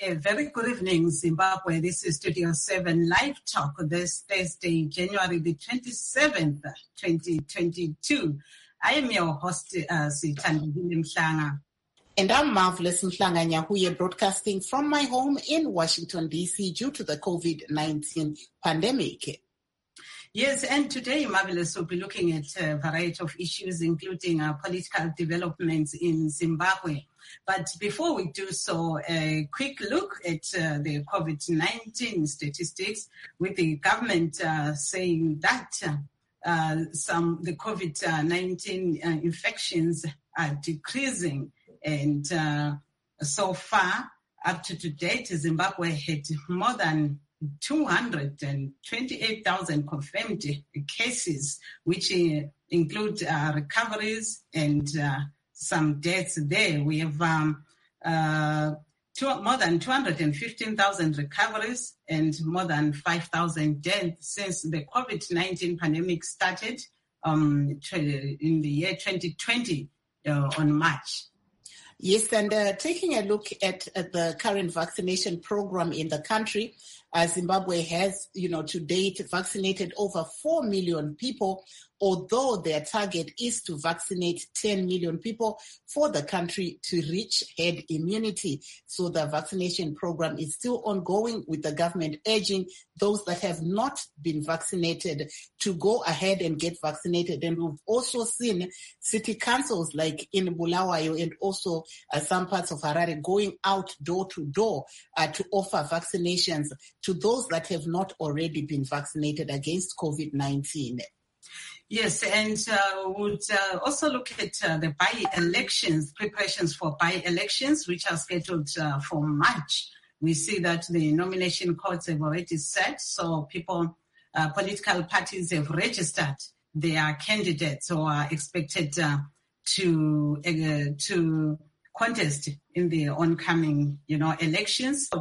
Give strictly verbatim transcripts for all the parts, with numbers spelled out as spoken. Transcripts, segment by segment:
A very good evening, Zimbabwe. This is Studio seven Live Talk this Thursday, January the twenty-seventh, twenty twenty-two. I am your host, uh, Sithandile Mhlanga. And I'm Marvelous Mhlanga Nyahuye, broadcasting from my home in Washington, D C due to the COVID nineteen pandemic. Yes, and today, Marvelous, will be looking at a variety of issues, including uh, political developments in Zimbabwe. But before we do so, a quick look at uh, the COVID nineteen statistics, with the government uh, saying that uh, some the COVID nineteen uh, infections are decreasing. And uh, so far, up to to date, Zimbabwe had more than two hundred twenty-eight thousand confirmed cases, which uh, include uh, recoveries and uh, some deaths there. We have um, uh, two, more than two hundred fifteen thousand recoveries and more than five thousand deaths since the COVID nineteen pandemic started um, in the year twenty twenty uh, on March. Yes, and uh, taking a look at, at the current vaccination program in the country, uh, Zimbabwe has, you know, to date vaccinated over four million people, although their target is to vaccinate ten million people for the country to reach herd immunity. So the vaccination program is still ongoing, with the government urging those that have not been vaccinated to go ahead and get vaccinated. And we've also seen city councils like in Bulawayo and also uh, some parts of Harare going out door to door uh, to offer vaccinations to those that have not already been vaccinated against COVID nineteen. Yes, and uh, would uh, also look at uh, the by-elections, preparations for by-elections, which are scheduled uh, for March. We see that the nomination courts have already set, so people, uh, political parties have registered their candidates who are expected uh, to uh, to contest in the oncoming, you know, elections.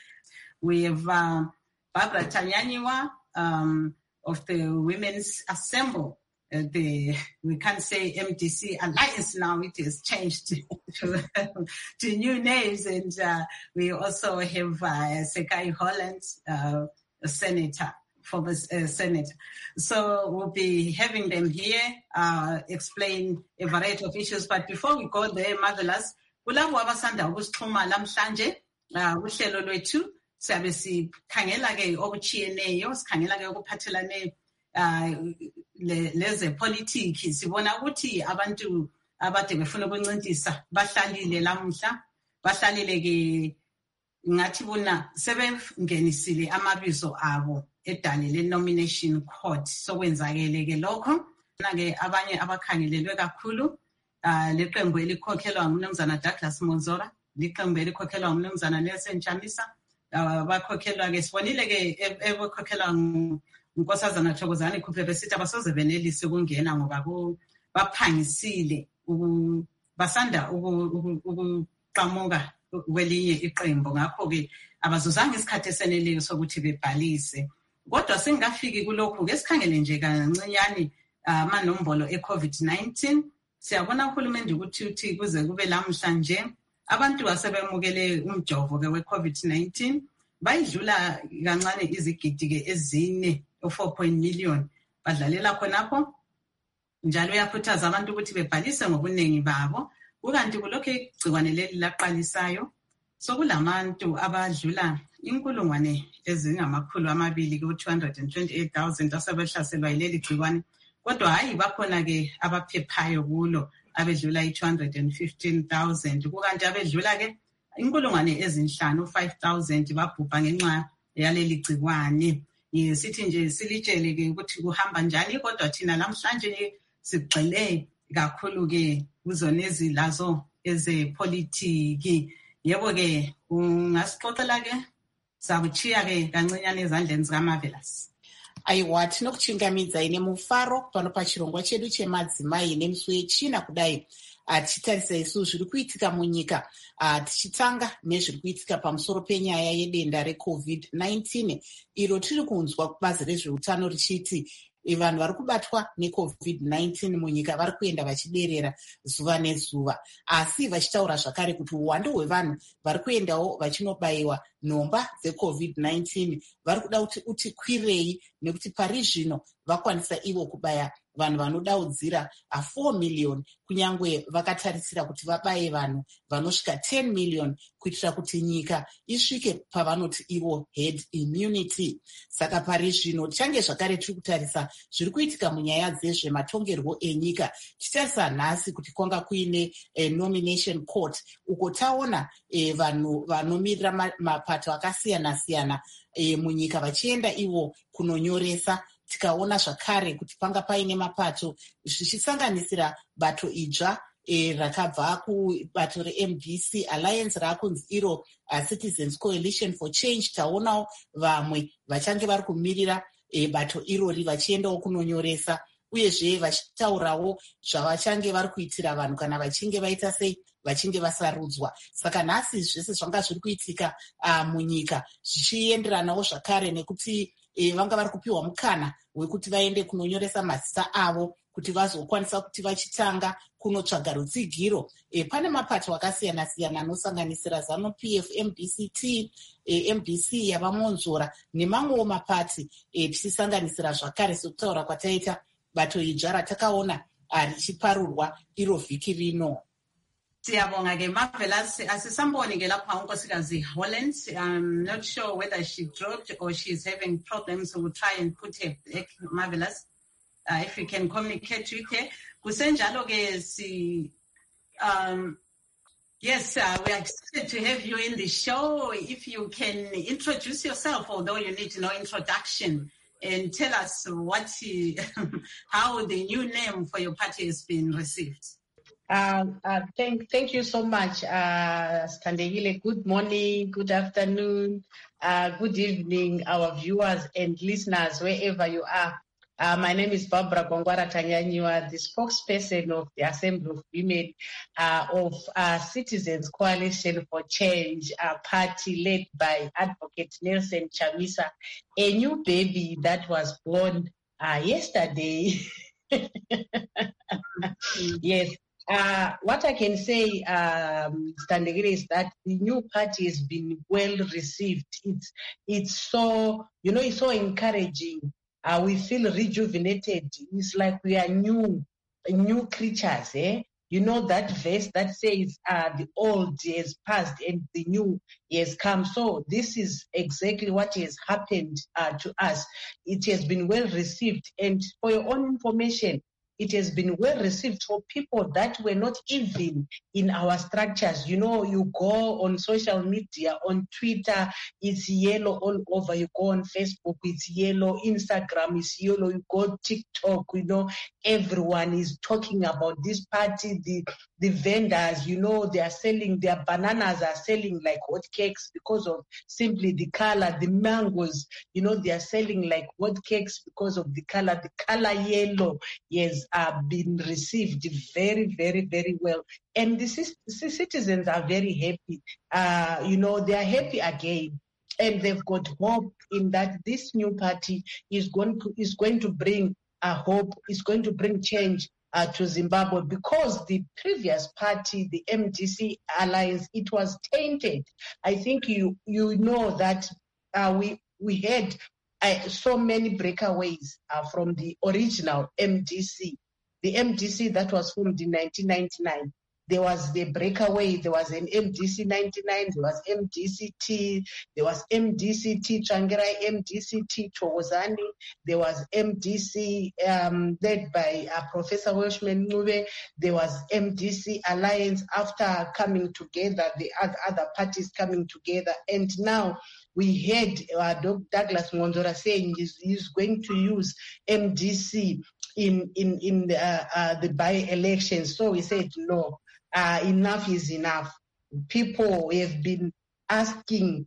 We have uh, Barbara Tanyanyiwa um, of the Women's Assembly. Uh, the we can't say M D C Alliance now; it has changed to to, to new names, and uh, we also have uh, Sekai Holland, uh, a senator, former uh, senator. So we'll be having them here uh, explain a variety of issues. But before we go there, Marvelous, kulabo abasanda ukusixhuma namhlanje uhlelo lwethu siyabe sikhangela ke okuchiyeneyo, sikhangela ke okuphathelane Uh, leze politiki. Sibona ukuthi abantu abade befuna ukuncintisa bahlalile lamhla, bahlalile ke ngathi bona sebengenisile amabizo abo edale le nomination court. So kwenzakele ke lokho na ke abanye abakhangelelwe kakhulu uh, leqembu elikhokhelwa ngumnumzana Douglas Monzora, leqembu elikhokhelwa ngumnumzana Nelson Chamisa, uh, bakhokhelwa ke sibonile ke ebekhokhelwa Nkosazana Thokozani Khuphe besithi abasoze benelise ukungena ngoba baphangisile basanda ukuqhamuka kwelinye iqembu, ngakho ke abazuzanga isikhathi eseneleyo sokuthi bebhalise. Kodwa singafiki kulokhu ke sikhangele nje kancinyane amanombolo e-COVID nineteen. Siyabona uhulumende ukuthi uthi kuze kube lamhlanje abantu asebemukele umjovo ke we-COVID nineteen bayidlula kancane izigidi ke ezine four point million badlalela khonapho. Njalo uyakhuthaza abantu ukuthi bebhalise ngobuningi babo, ukanti kulokho igciwane leli laqalisayo sokulabantu abadlula inkulungwane ezingamakhulu amabili ku two hundred twenty-eight thousand asebehlaselwa yileli gciwane. Kodwa hayi bakhona ke abaphephayo kulo abedlula i two hundred fifteen thousand, kukanti abedlula ke inkulungwane ezinhlanu five thousand babhubha ngenxa yaleli gciwane. Sithi nje silitshele ke ukuthi kuhamba njani, kodwa thina namhlanje sigxile kakhulu ke kuzona ezilazo ezepolitiki. Yebo ke ungasixoxela ke sakuchiya ke kancinyane ezandleni zikaMarvelous. Aiwa, tinokuchingamidza ine mufaro pano pachirongwa chedu chemadzimai nemusi wechina kudai tichitarisa isu zviri kuitika munyika, tichitanga nezviri kuitika pamusoro penyaya yedenda reCovid nineteen iro tiri kunzwa kubazi rezveutano richiti vanhu vari kubatwa necovid nineteen munyika vari kuenda vachiderera zuva nezuva, asi vachitaura zvakare kuti uwandu hwevanhu vari kuendawo vachinobayiwa nhomba dzecovid nineteen vari kuda kuti uti kwirei, nekuti pari zvino vakwanisa ivo kubaya vanhu vanodaudzira four million, kunyange vakatarisira kuti vabaye vanhu vanosvika ten million kuitira kuti nyika isvike pavanoti ivo herd immunity. Saka pari zvino tichange zvakare tiri kutarisa zviri kuitika munyaya dzezvematongerwo enyika, tichitarisa nhasi kuti kwanga kuine eh, nomination court uko taona eh, vanhu vanomirira mapato akasiyana-siyana eh, munyika vachienda ivo kunonyoresa. Tikaona zvakare kuti panga paine mapato zvichisanganisira bato idzva e, rakabva kubato re-M D C Alliance rakunzi iro uh, Citizens Coalition for Change. Taonawo vamwe vachange vari kumirira e, bato irori vachiendawo kunonyoresa, uyezve vachitaurawo zvavachange vari kuitira vanhu kana vachinge vaita sei vachinge vasarudzwa. Saka nhasi zvese zvanga zviri kuitika uh, munyika zvichienderanawo zvakare nekuti E, vanga vari kupiwa mukana wekuti vaende kunonyoresa mazita avo kuti vazokwanisa kuti vachitanga kunotsvaga rutsigiro. E, pane mapato akasiyana-siyana anosanganisira ZANU-P F, M D C T, e, M D C yavamonzora nemamwewo mapati e, tichisanganisira zvakare sekutaura kwataita bato idzva ratakaona richiparurwa iro vhiki rino. Siyabonga ke Marvelous, asisamboni ke lapha unkosikazi Holland. I'm not sure whether she dropped or she's having problems, so we'll try and put her back. Marvelous, uh, if you can communicate with her. Kusenjalo ke si um yes, uh, we are excited to have you in the show. If you can introduce yourself, although you need no introduction, and tell us what how the new name for your party has been received. Uh, uh, thank, thank you so much, uh, Standegile. Good morning, good afternoon, uh, good evening, our viewers and listeners, wherever you are. Uh, my name is Barbara Gwangwara Tanyanyiwa, the spokesperson of the Assembly of Women uh, of uh, Citizens Coalition for Change, a party led by Advocate Nelson Chamisa, a new baby that was born uh, yesterday. Yes. Uh, what I can say, um, Standegile, is that the new party has been well received. It's it's so, you know, it's so encouraging. Uh, we feel rejuvenated. It's like we are new, new creatures. Eh? You know that verse that says uh, the old has passed and the new has come. So this is exactly what has happened uh, to us. It has been well received. And for your own information, it has been well received for people that were not even in our structures. You know, you go on social media, on Twitter, it's yellow all over. You go on Facebook, it's yellow. Instagram is yellow. You go TikTok, you know, everyone is talking about this party. The the vendors, you know, they are selling, their bananas are selling like hotcakes because of simply the color. The mangoes, you know, they are selling like hotcakes because of the color. The color yellow, yes, uh, been received very, very, very well. And the citizens are very happy. Uh, you know, they are happy again. And they've got hope in that this new party is going to, is going to bring a hope, is going to bring change uh, to Zimbabwe, because the previous party, the M D C Alliance, it was tainted. I think you you know that uh, we, we had uh, so many breakaways uh, from the original M D C. The M D C that was formed in nineteen ninety-nine. There was the breakaway, there was an M D C ninety-nine, there was M D C T, there was M D C T Tsvangirai, M D C T Thokozani, there was M D C um, led by uh, Professor Welshman Ncube, there was M D C Alliance after coming together, the other parties coming together, and now we heard uh, Douglas Monzora saying he's, he's going to use M D C in in in the, uh, uh, the by-elections. So we said no, uh, enough is enough. People have been asking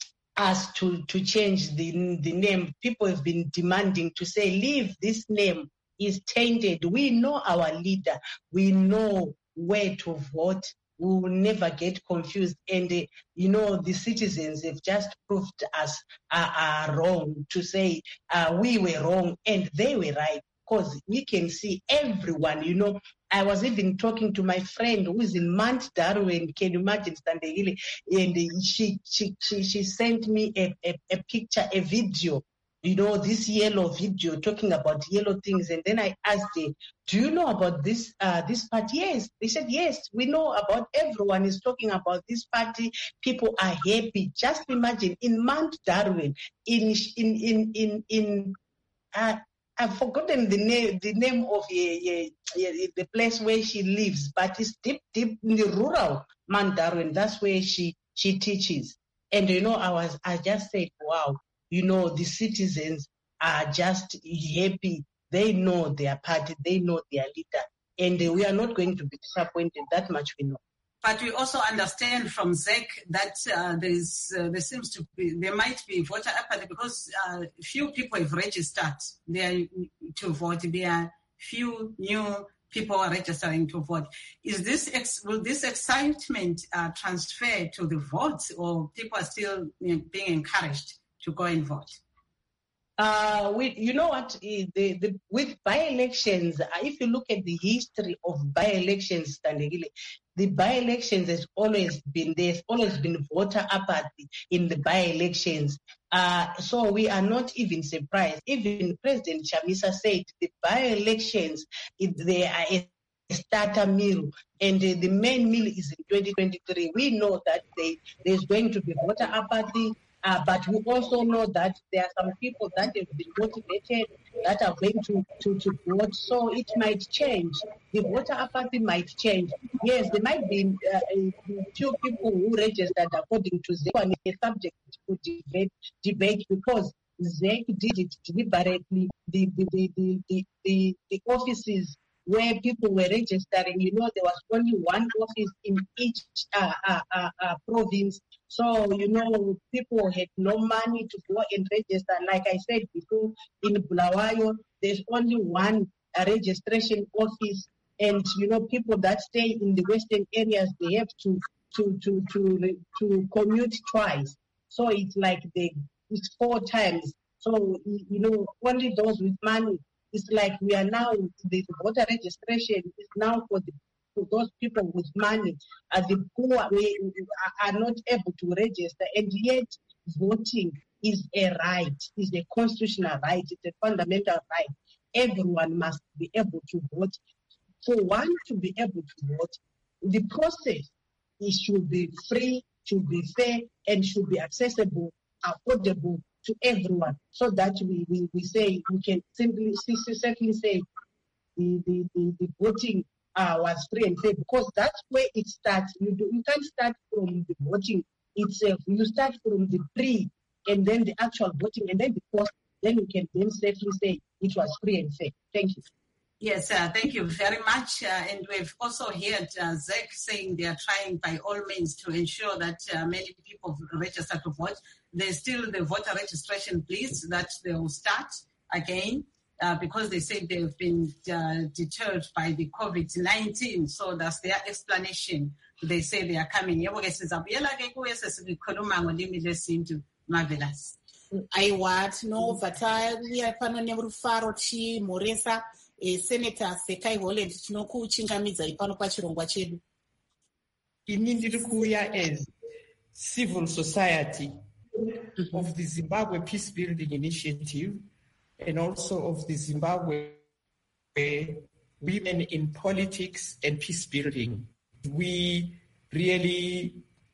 us to to change the the name. People have been demanding to say, leave this name, is tainted. We know our leader. We know where to vote. we will never get confused. And, uh, you know, the citizens have just proved us uh, uh, wrong to say uh, we were wrong and they were right, because we can see everyone, you know. I was even talking to my friend who is in Mount Darwin, can you imagine, Standegile? And she, she, she, she sent me a, a, a picture, a video, you know, this yellow video talking about yellow things. And then I asked her, do you know about this uh, this part? Yes. They said, yes, we know about, everyone is talking about this party. People are happy. Just imagine, in Mount Darwin, in, in, in, in, in uh, I've forgotten the name, the name of uh, uh, uh, the place where she lives, but it's deep, deep in the rural Mount Darwin. That's where she, she teaches. And, you know, I was, I just said, wow, you know, the citizens are just happy. They know their party, they know their leader, and uh, we are not going to be disappointed. That much we know. But we also understand from Z E C that uh, there is, uh, there seems to be, there might be voter apathy because uh, few people have registered there to vote. There are few new people are registering to vote. Is this ex- will this excitement uh, transfer to the votes, or people are still, you know, being encouraged to go and vote? Uh, with, you know what, the, the, with by-elections, uh, if you look at the history of by-elections, the by-elections has always been, there's always been voter apathy in the by-elections. Uh, so we are not even surprised. Even President Chamisa said the by-elections, if they are a starter meal, and uh, the main meal is in twenty twenty-three. We know that they, there's going to be voter apathy. Uh, but we also know that there are some people that have been motivated that are going to, to, to vote. So it might change. The voter apathy might change. Yes, there might be uh, a few people who registered according to Z E C, and it's a subject to debate, debate because Z E C did it deliberately. The, the, the, the, the, the, the offices where people were registering, you know, there was only one office in each uh, uh, uh, uh, province. So, you know, people had no money to go and register. Like I said before, in Bulawayo, there's only one uh, registration office. And, you know, people that stay in the western areas, they have to to to to, to commute twice. So it's like they, it's four times. So, you know, only those with money. It's like we are now, the voter registration is now for the for those people with money. Uh, the poor we, are not able to register, and yet voting is a right, is a constitutional right, it's a fundamental right. Everyone must be able to vote. For one to be able to vote, the process it should be free, should be fair, and should be accessible, affordable to everyone, so that we, we, we say, we can simply, simply say the, the, the, the voting uh, was free and fair, because that's where it starts. You, do, you can't start from the voting itself. You start from the pre and then the actual voting and then the post, then you can then safely say it was free and fair. Thank you. Yes, uh, thank you very much. Uh, and we've also heard uh, Z E C saying they are trying by all means to ensure that uh, many people register to vote. There's still the voter registration, please, that they will start again uh, because they say they've been uh, deterred by the COVID nineteen. So that's their explanation. They say they are coming. Marvelous. Aiwa tinobva tauya pano nerufaro chimhoresa Senator Sekai Holland tinokuchingamidzai pano pachirongwa chedu. Ini ndiri kuuya as civil society of the Zimbabwe Peace Building Initiative and also of the Zimbabwe Women in Politics and Peace Building. We really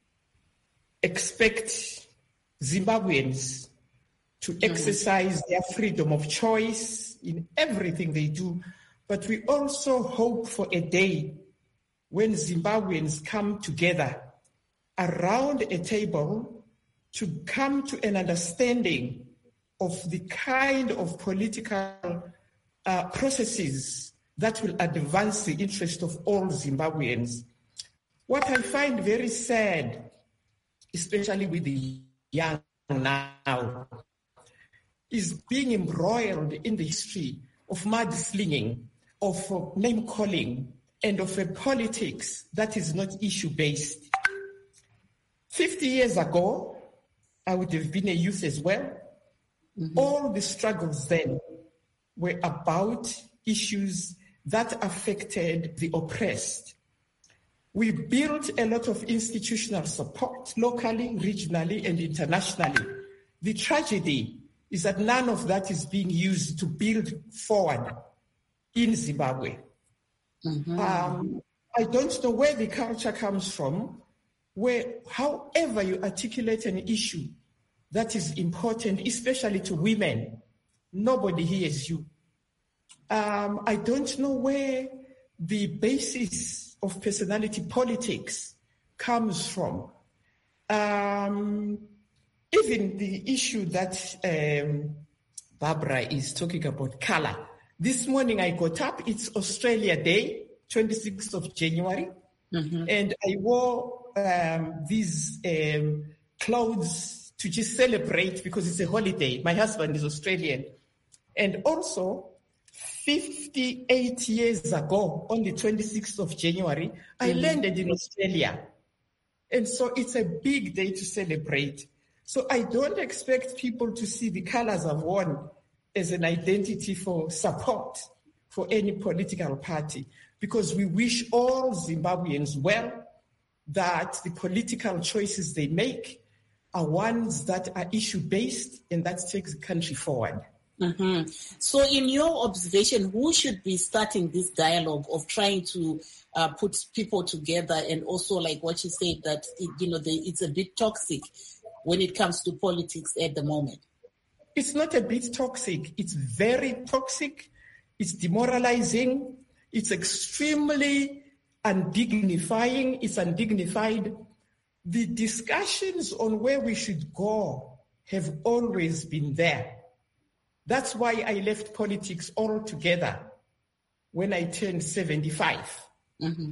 expect Zimbabweans to exercise their freedom of choice in everything they do, but we also hope for a day when Zimbabweans come together around a table to come to an understanding of the kind of political uh, processes that will advance the interest of all Zimbabweans. What I find very sad, especially with the young now, is being embroiled in the history of mudslinging, of uh, name-calling, and of a politics that is not issue-based. fifty years ago, I would have been a youth as well. Mm-hmm. All the struggles then were about issues that affected the oppressed. We built a lot of institutional support locally, regionally, and internationally. The tragedy is that none of that is being used to build forward in Zimbabwe. Mm-hmm. Um, I don't know where the culture comes from, where however you articulate an issue that is important, especially to women, nobody hears you. Um, I don't know where the basis of personality politics comes from. Um, even the issue that um, Barbara is talking about, color. This morning I got up, it's Australia Day, twenty-sixth of January, mm-hmm. and I wore um, these um, clothes to just celebrate because it's a holiday. My husband is Australian. And also, fifty-eight years ago, on the twenty-sixth of January, mm-hmm. I landed in Australia. And so it's a big day to celebrate. So I don't expect people to see the colors I've worn as an identity for support for any political party, because we wish all Zimbabweans well, that the political choices they make are ones that are issue-based and that takes the country forward. Mm-hmm. So in your observation, who should be starting this dialogue of trying to uh, put people together, and also like what you said, that it, you know the, it's a bit toxic when it comes to politics at the moment? It's not a bit toxic. It's very toxic. It's demoralizing. It's extremely undignifying. It's undignified. The discussions on where we should go have always been there. That's why I left politics altogether when I turned seventy-five. Mm-hmm.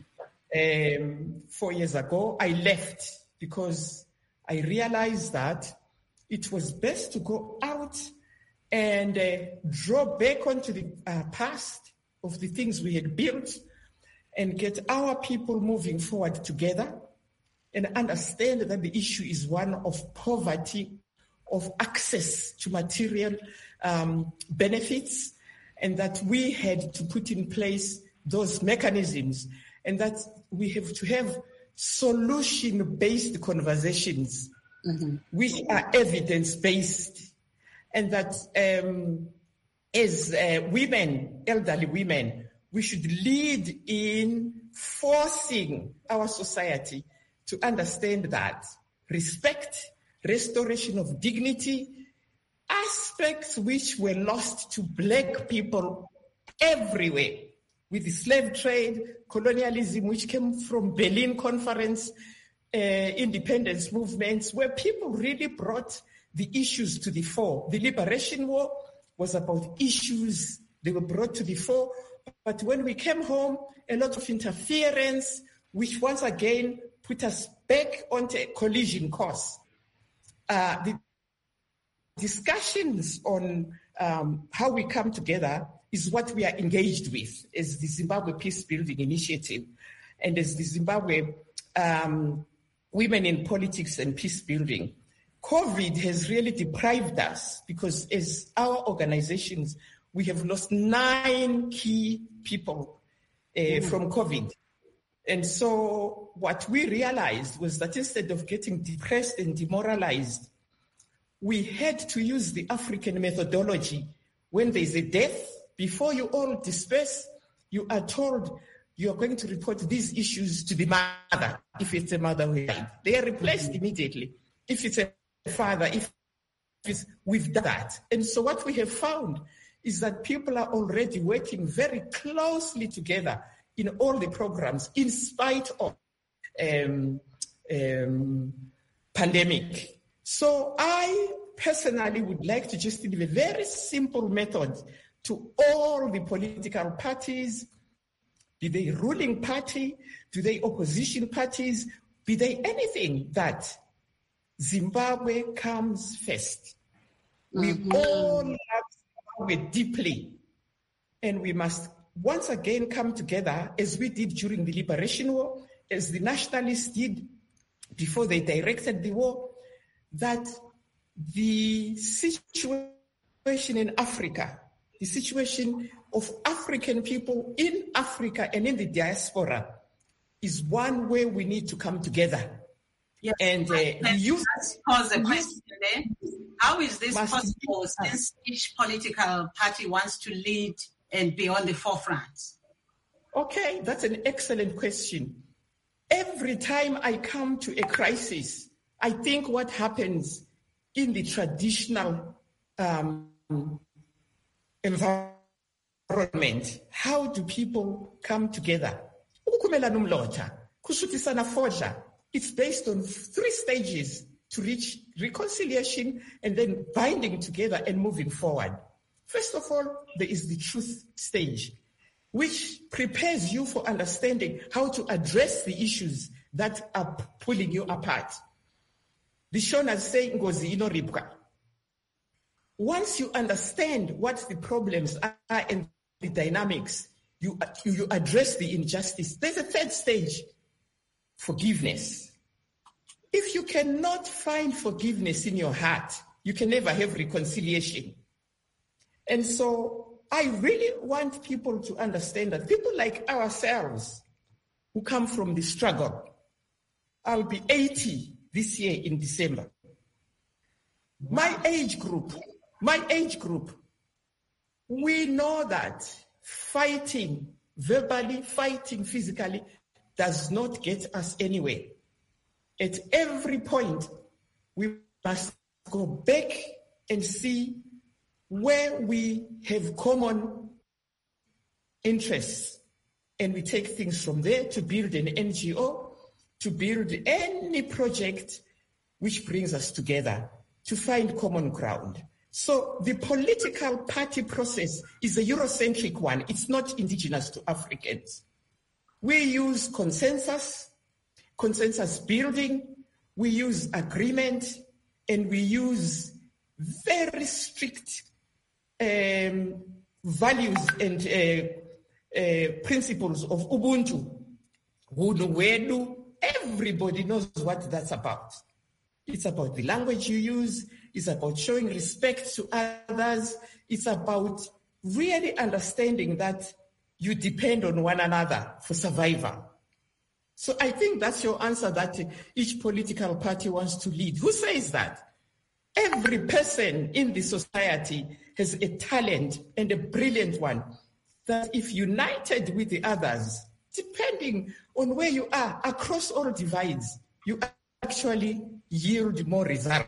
Um, four years ago, I left because I realized that it was best to go out and uh, draw back onto the uh, past of the things we had built and get our people moving forward together and understand that the issue is one of poverty, of access to material um, benefits, and that we had to put in place those mechanisms, and that we have to have solution-based conversations, mm-hmm. which are evidence-based, and that um, as uh, women, elderly women, we should lead in forcing our society to understand that respect, restoration of dignity, aspects which were lost to Black people everywhere, with the slave trade, colonialism, which came from Berlin Conference, uh, independence movements, where people really brought the issues to the fore. The Liberation War was about issues, they were brought to the fore. But when we came home, a lot of interference, which once again put us back onto a collision course. Uh, the discussions on um, how we come together is what we are engaged with as the Zimbabwe Peace Building Initiative and as the Zimbabwe um, Women in Politics and Peace Building. COVID has really deprived us because as our organizations, we have lost nine key people uh, mm. from COVID. And so what we realized was that instead of getting depressed and demoralized, we had to use the African methodology. When there's a death, before you all disperse, you are told you are going to report these issues to the mother, if it's a mother who died. They are replaced immediately. If it's a father, if it's, we've done that. And so what we have found is that people are already working very closely together in all the programs, in spite of um, um, pandemic. So I personally would like to just give a very simple method to all the political parties, be they ruling party, be they opposition parties, be they anything, that Zimbabwe comes first. Mm-hmm. We all love Zimbabwe deeply, and we must once again come together, as we did during the Liberation War, as the nationalists did before they directed the war, that the situation in Africa, the situation of African people in Africa and in the diaspora is one where we need to come together. Yes. And uh, the youth pose a question there. How is this possible be, since each political party wants to lead and be on the forefront? Okay, that's an excellent question. Every time I come to a crisis, I think what happens in the traditional um, environment, how do people come together? It's based on three stages to reach reconciliation and then binding together and moving forward. First of all, there is the truth stage, which prepares you for understanding how to address the issues that are pulling you apart. The Shona saying ngozi inoribwa. Once you understand what the problems are and the dynamics, you, you address the injustice. There's a third stage, forgiveness. If you cannot find forgiveness in your heart, you can never have reconciliation. And so I really want people to understand that people like ourselves who come from the struggle, I'll be eighty this year in December. My age group, my age group, we know that fighting verbally, fighting physically does not get us anywhere. At every point, we must go back and see where we have common interests, and we take things from there to build an N G O, to build any project which brings us together to find common ground. So the political party process is a Eurocentric one. It's not indigenous to Africans. We use consensus, consensus building, we use agreement, and we use very strict um, values and uh, uh, principles of Ubuntu. Wunuwedu, everybody knows what that's about. It's about the language you use. It's about showing respect to others. It's about really understanding that you depend on one another for survival. So I think that's your answer, that each political party wants to lead. Who says that? Every person in the society has a talent, and a brilliant one, that if united with the others, depending on where you are, across all divides, you actually yield more results.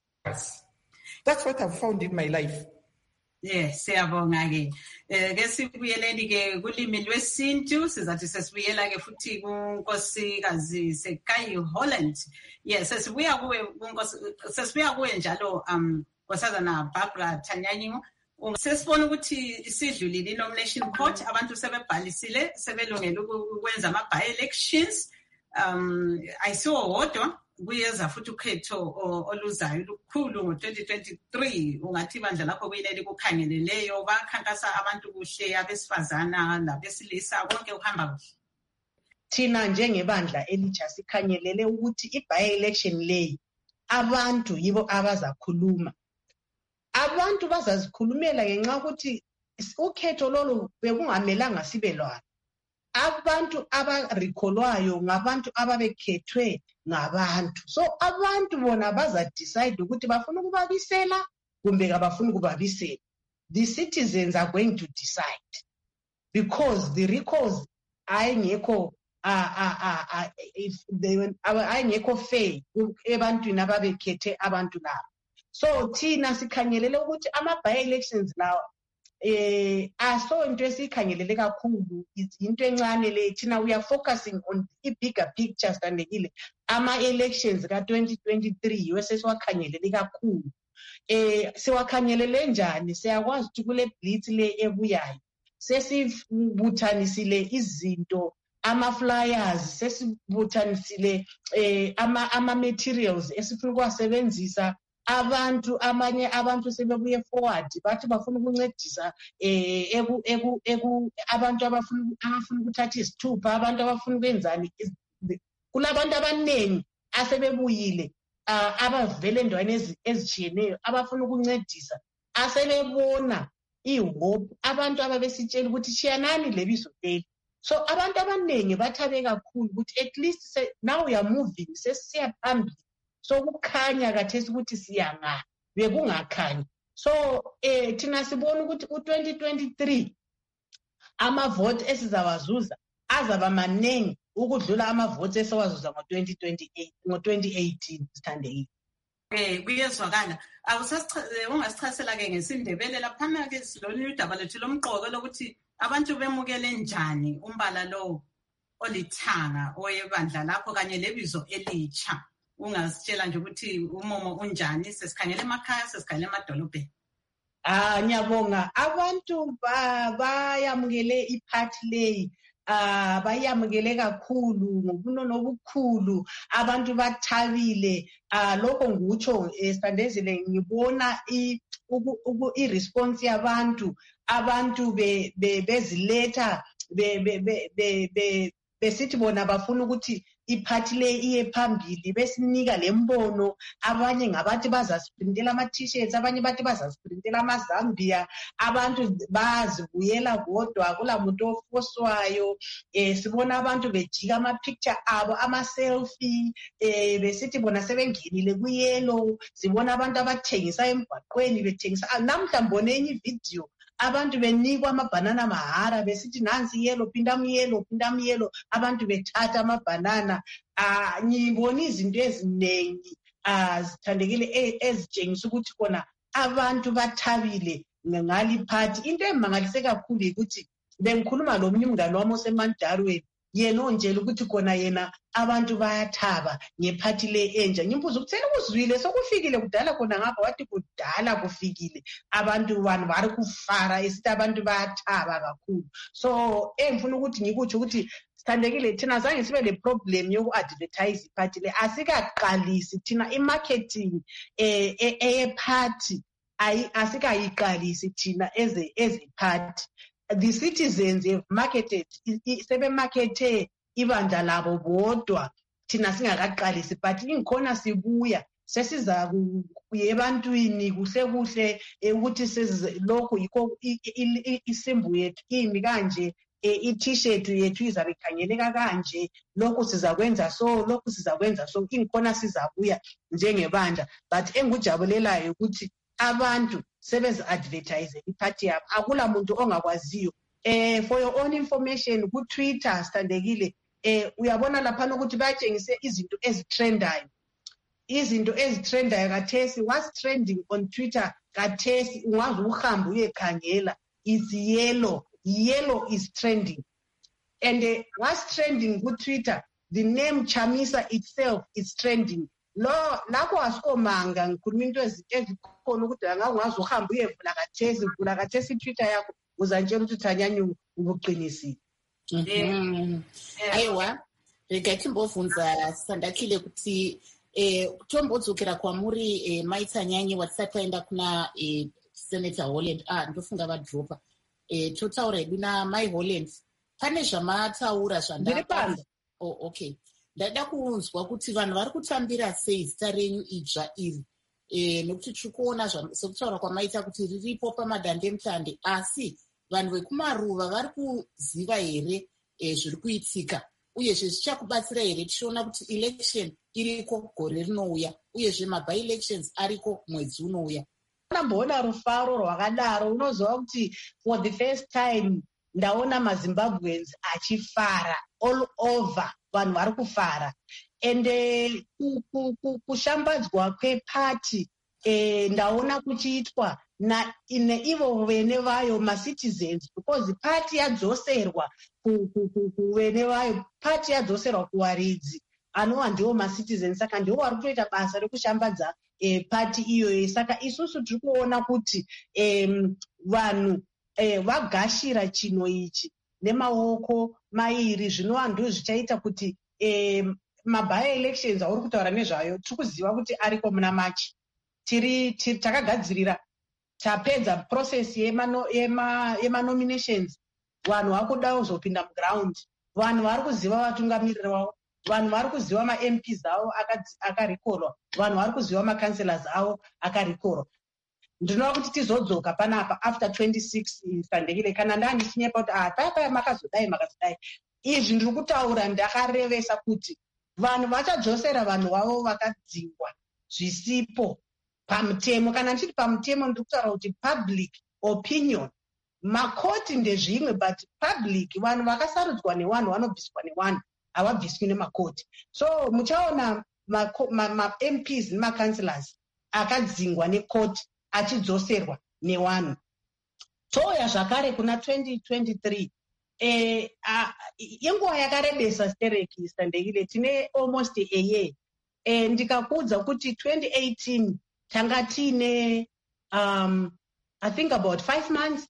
That's what I've found in my life. Yes, siyabonga ke. Eh ke sibuyeleni ke kulimi lwesintu, sizathi sesibuyela ke futhi kunkosikazi seKayi Holland. Yes, sesibuya kuwe kunkosi, sesibuya kuwe njalo um nkosazana Barbara Tanyanyingo. Sesibona ukuthi isidlulile i-nomination court, abantu sebebhalisile, sebelungela ukwenza ama-by-elections. Um, ayisiwo wodwa, kuyeza futhi ukhetho oluzayo lukhulu ngo-twenty twenty-three. Ungathi ibandla lakho kuyileli kukhangeleleyo, bakhankasa abantu kuhle, abesifazana nabesilisa, konke uhamba kuhle. Thina njengebandla elitsha sikhangelele ukuthi i-by-election le abantu yibo abazakhuluma. Abantu bazazikhulumela ngenxa ukuthi ukhetho lolu bekungamelanga sibe lwana. Abantu abarikholwayo ngabantu ababekhethwe ngabantu. So abantu bona baza decide ukuthi bafuna ukubabisela kumbe kabafuna ukubabisela. The citizens are going to decide, because the recalls ayengekho a if they ayengekho fair ebantwini ababekhethe abantu labo. So thina sikhangelele ukuthi ama by elections lawo eh aso into esikhangelele kakhulu, into encane le. Thina we are focusing on the bigger picture standekile. Ama elections ka twenty twenty-three wesesiwakhangelele kakhulu. Eh siwakhangelele njani? Siyakwazi ukuthi kule blitz le ebuyayo sesibuthanisile izinto, ama flyers, sesibuthanisile eh ama ama materials esifuna ukwasebenzisa, abantu amanye abantu sebebuye forward bathi bafuna ukuncedisa eh eku eku eku abantu abafuna abafuna ukuthatha isithupha abantu abafuna ukwenzani kulabantu abaningi asebebuyile abavele endaweni ezitshiyeneyo abafuna ukuncedisa asebebona ihope abantu ababesitshela ukuthi chiyanani lebizo leli. So abantu abaningi bathabe kakhulu ukuthi at least now we are moving sesiya phambili. So kukhanya kathesi ukuthi siyanga bekungakhanyi. So eh thina sibona ukuthi u twenty twenty-three ama vote esizawazuza azaba maningi ukudlula ama votes esiwazuza ngo twenty twenty-eight ngo twenty eighteen sithandeki. Eh kuyezwakala awusasichazela ungasichazela ke ngesindebele lapha ke silolu udaba lethu lomqoko lokuthi abantu bemukele njani umbala lo olithanga oyebandla lapho kanye lebizo elitsha. Ungasitshela nje ukuthi umomo unjani sesikhangela emakhaya sesikhangela emadolobheni. Ah ngiyabonga abantu bayamukele iphathi leyi ah bayamukele kakhulu ngobunono obukhulu abantu bathabile ah lokho ngutsho esandezile ngibona i i-response yabantu abantu beziletha be besithi bona bafuna ukuthi iphathi le iye phambili besinika lembono abanye ngabathi bazasprintela ama t-shirts abanye bathi bazasprintela ama Zambia abantu bazibuyela kodwa kulamuntu ofoswayo eh sibona abantu bejika ama picture abo ama selfie eh besithi bona sebengenile kuyelo sibona abantu abathengisa emgwaqweni bethengisa namhla mbone enye video abantu benikwa amabanana mahara besithi nansi yelo pinda myelo pinda myelo abantu bethatha amabanana ah ngibona izinto ezinengi azithandekile ezitshengisa ukuthi kona abantu bathabile ngali phathi. Into emangalise kakhulu ukuthi bengikhuluma lo mnye umngane wami osemandarweni yena onjela ukuthi kona yena abantu bayathaba ngephathi le enja. Ngimbuza ukuthi ukuzwile sokufikile kudala kona ngapha wathi kudala kufikile abantu bani bari kufara esithi abantu bayathaba kakhulu. So engifuna ukuthi ngikuthi ukuthi sithandekile thina zange sibe le problem yoku advertise iphathi le asikaqalisi thina imarketing eh ephathi ayi asikayiqalisi thina eze eziphathi. The citizens have marketed sebe markete ibandla labo bodwa thina singakaqalisi but ingikhona sibuya sesiza kuyebantwini kuhle kuhle ukuthi lokho yikho isimbu yethu imi kanje i-t-shirt yethu izabe ikhangeleka kanje lokho sizakwenza so lokho sizakwenza so ingikhona sizabuya njengebandla but engujabulelayo ukuthi abantu sebezi advertise iphathi yabo akula muntu ongakwaziyo. Eh for your own information ku Twitter sithandekile eh uyabona lapha ukuthi bayatshengise izinto ezitrendayo izinto ezitrendayo kathesi what's trending on Twitter kathesi ungaze uhamba uyekhangela is yellow yellow is trending and uh, what's trending ku Twitter the name Chamisa itself is trending. Lo lapho asikomanga ngikhuluma into ezikhona ukuthi angazi uhamba uyevula kathesi uvula kathesi Twitter yakho uzantshela ukuthi Thanyanyu ubuqinisile. Mhm. Aiwa rekathi mbovunza sandakile ukuthi eh tombodzokera kwamuri eh Maitsanyanyi watsataenda kuna eh Senator Holland ah ndofunga va dropa eh totaura eduna Mai Holland pane zvamataura zvandapa. Oh okay. Ndada kuunzwa kuti vanhu vari kutambira sei zita renyu idzva iri eh nokuti tikuona sokutaura kwamaita kuti riripo pamadandemutande asi vanhu vekumaruva vari kuziva here eh zviri kuitika uyezve zvichakubatsira here tichiona kuti election iriko gore rinouya uyezve maby elections ariko mwedzi unouya. Ndamboona rufaro rwakadaro unoziva kuti for the first time ndaona maZimbabweans achifara all over vanhu vari kufara ende kushambadzwa kwepati eh ndaona kuchiitwa na ine ivo vene vayo macitizens because party yadzoserwa kuvene vayo party yadzoserwa kuwaridzi anova ndiwo macitizens saka ndiwo vari kutoita basa rekushambadza eh, party iyoyo saka isusu tiri kuona kuti eh, vanhu eh, vagashira chino ichi nemaoko mairi zvinova ndo zvichaita kuti eh, maby elections auri kutaura nezvayo tiri kuziva kuti ariko muna machi tiri takagadzirira tapedza process yemanominations vanhu vakuda kuzopinda muground vanhu vari kuziva vatungamiriri vavo vanhu vari kuziva ma-M Ps avo akarikorwa vanhu vari kuziva ma-councillors avo akarikorwa ndinova kuti tizodzoka panapa after twenty-six Sandekile kana ndaandichinyepa kuti ah paya makazodai makazodai izvi ndiri kutaura ndakarevesa kuti vanhu vachadzosera vanhu vavo vakadzingwa zvisipo pamutemo kana ndichiti pamutemo ndiri kutaura kuti public opinion makoti ndezvimwe but public vanhu vakasarudzwa nevanhu vanobviswa nevanhu havabviswi nemakoti so muchaona ma-M Ps nema-councillors akadzingwa nekoti achidzoserwa nevanhu touya zvakare kuna twenty twenty-three eh, uh, yenguva yakarebesa stereki Sandekile tine almost a year eh, ndikakuudza kuti twenty eighteen tanga tiine um, I think about five months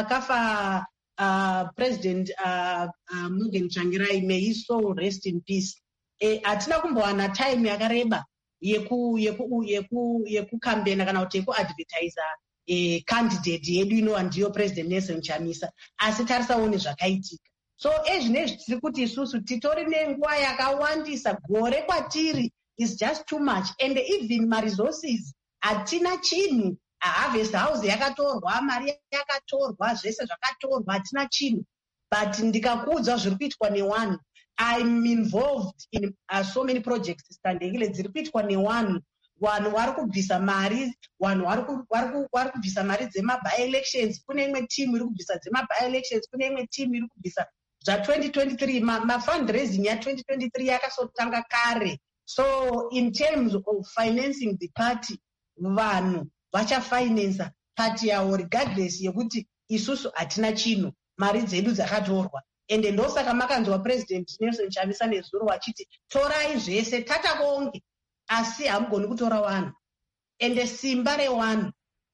pakafa uh, president uh, uh, Mugen Tsvangirai, may his soul rest in peace. Hatina eh, kumbowana time yakareba yeku yeku yeku yekucampaign kana kuti yekuadvertisa eh, candidate yedu inova ndiyo president Nelson Chamisa asi tarisaone zvakaitika so ezvinezvi tiri kuti isusu titori nenguva yakawandisa gore kwatiri is just too much and even ma-resources hatina chinhu harvest house yakatorwa mari yakatorwa zvese zvakatorwa hatina chinhu but ndikakuudza zviri kuitwa newanhu I'm involved in uh, so many projects Sandekile dziri kuitwa newanhu vanhu vari kubvisa mari vanhu vari kubvisa mari dzema-by-elections kune imwe team iri kubvisa dzema-by-elections kune imwe team iri kubvisa zva-twenty twenty-three ma-fundraising ya-twenty twenty-three yakasotanga kare so in terms of financing the party vanhu vachafinansa party yavo regardless yekuti isusu hatina chinhu mari dzedu dzakatorwa ende ndosaka makanzwa president Nelson Chamisa nezuro vachiti torai zvese tatakonge asi hamugoni kutora vanhu ende simba rewanhu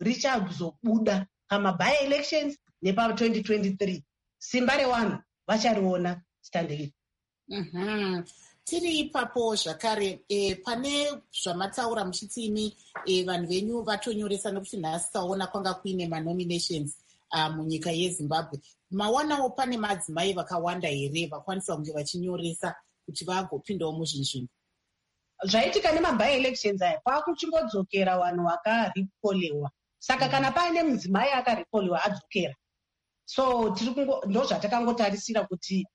richazobuda pama-by-elections nepa-twenty twenty-three simba rewanhu vachariona Sandekile. Mm-hmm. Tiri ipapo zvakare e, pane zvamataura muchitini e, vanhu venyu vatonyoresa nokuti nhasi taona kwanga kuine manominations uh, munyika yeZimbabwe mawanawo pane madzimai vakawanda here vakwanisa kunge vachinyoresa kuti vagopindawo muzvinzvimbo zvaitika nema-by-elections aya kwakuchingodzokera vanhu vakarikolewa saka kana paine mudzimai akarikolewa adzokera so ndo zvatakangotarisira kuti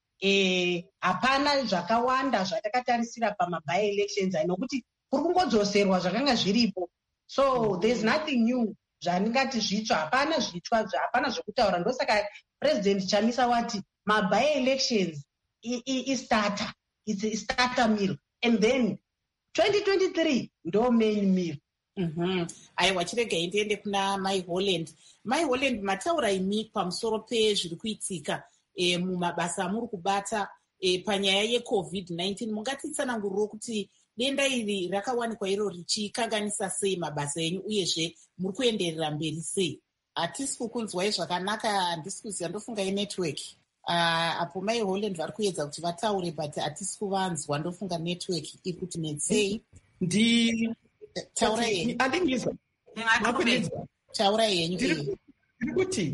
hapana eh, zvakawanda zvatakatarisira pama-by-elections aya nokuti kuri kungodzoserwa zvakanga zviripo so there's nothing new zvandingati zvitsva hapana zvitsva hapana zvekutaura ndosaka president Chamisa wati ma-by-elections istarter it's a starter meal and then twenty twenty-three ndo main meal. Mm-hmm. Aiwa chiregai ndiende kuna Mai Holland. Mai Holland mataura imi pamusoro pezviri kuitika e, mumabasa amuri kubata e, panyaya yecovid nineteen mungatitsananguriro kuti denda iri rakawanikwa iro richikanganisa sei mabasa enyu uyezve muri kuenderera mberi sei? Hatisi kukunzwai zvakanaka handisi kuziva ndofunga inetwork uh, apo Mai Holland vari kuedza kuti vataure but hatisi kuvanzwa ndofunga network iri kuti netsei ndi taura yenyu andingizwa makunizwa taura yenyu ndiri kuti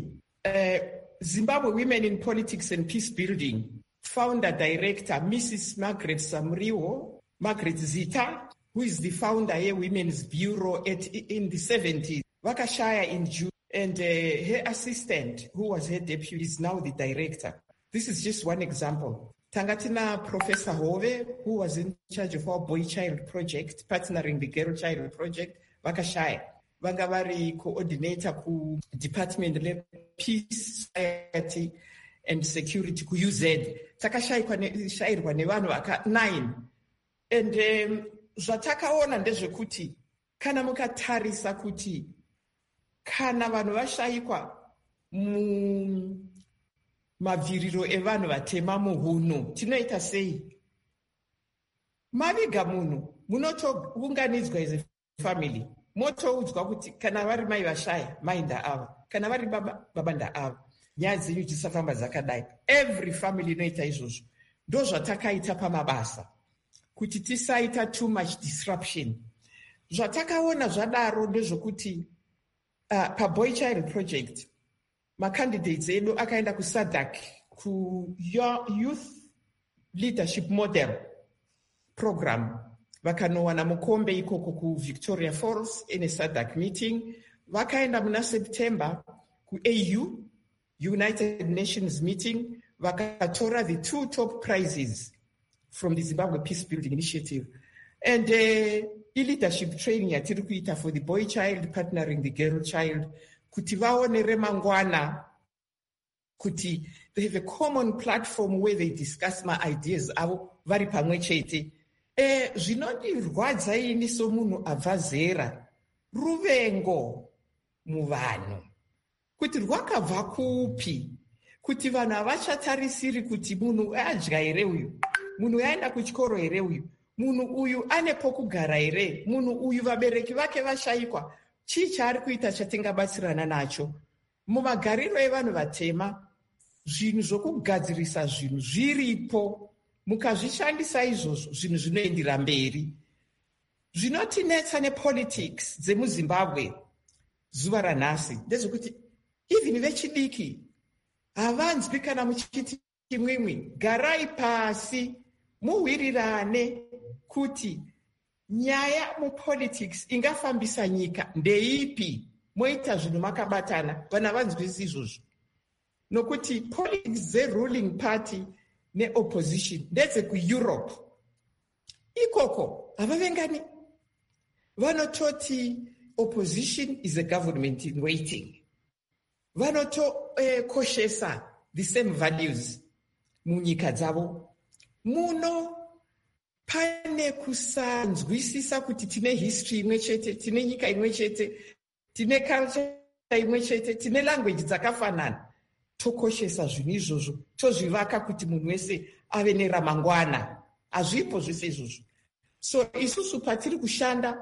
Zimbabwe Women in Politics and Peace Building founder director Missus Margaret Samriwo Margaret Zita, who is the founder of Women's Bureau at, in the seventies vakashaya in June, and uh, her assistant who was her deputy is now the director. This is just one example. Tangatina Professor Hove, who was in charge of our boy child project, partnering the girl child project, vakashaya. Vangavari coordinator ku Department of Peace, Society and Security ku U Z. Takashayirwa nevanhu vaka nine. And um, zvatakaona ndezvekuti kana mukatarisa kuti kana vanhu vashayikwa mumabviriro evanhu vatema muhunu tinoita sei? Maviga munhu munotounganidzwa as a family motoudzwa kuti kana vari mai vashaya mai ndaava kana vari baba baba ndaava nyaya dzenyu dzisafamba dzakadai. Every family inoita izvozvo. Ndo zvatakaita pamabasa kuti tisaita too much disruption Zvatakaona zvadaro ndezvokuti uh, paBoy Child Project macandidates edu akaenda kuSADC kuYouth Leadership Model Program, vakanowana mukombe ikoko kuVictoria Falls in a SADC meeting. Vakaenda muna September kuA U, United Nations meeting, vakatora the two top prizes from the Zimbabwe Peace Building Initiative. And uh, leadership training yatiri kuita for the boy child partnering the girl child, kuti vaone remangwana, kuti they have a common platform where they discuss my ideas avo vari pamwe chete. Eh, zvinondirwadza ini somunhu abva zera ruvengo muvanhu, kuti rwakabva kupi, kuti vanhu havachatarisiri kuti munhu adya here uyu, munhu aenda kuchikoro here uyu, munhu uyu ane pokugara here, munhu uyu vabereki vake vashayikwa, chii chaari kuita chatingabatsirana nacho. Mumagariro evanhu vatema zvinhu zvokugadzirisa zvinhu zviripo, mukazvishandisa izvozvo zvinhu zvinoendera mberi. Zvinotinetsa nepolitics dzemuZimbabwe zuva ranhasi ndezvekuti even vechidiki havanzwi kana muchiti chimwimwi. Garai pasi muwirirane kuti nyaya mupolitics ingafambisa nyika ndeipi, moita zvinhu makabatana. Vanhu havanzwisi izvozvo, nokuti politics dzeruling party neopposition ndedze kuEurope ikoko havavengani. Vanototi opposition is a government in waiting. Vanotokoshesa uh, the same values munyika dzavo. Muno pane kusanzwisisa kuti tine history imwe chete, tine nyika imwe chete, tine culture imwe chete, tine language dzakafanana. Tokoshesa zvinhu izvozvo, tozvivaka kuti munhu wese ave neramangwana. Hazvipo zvese izvozvo. So isusu patiri kushanda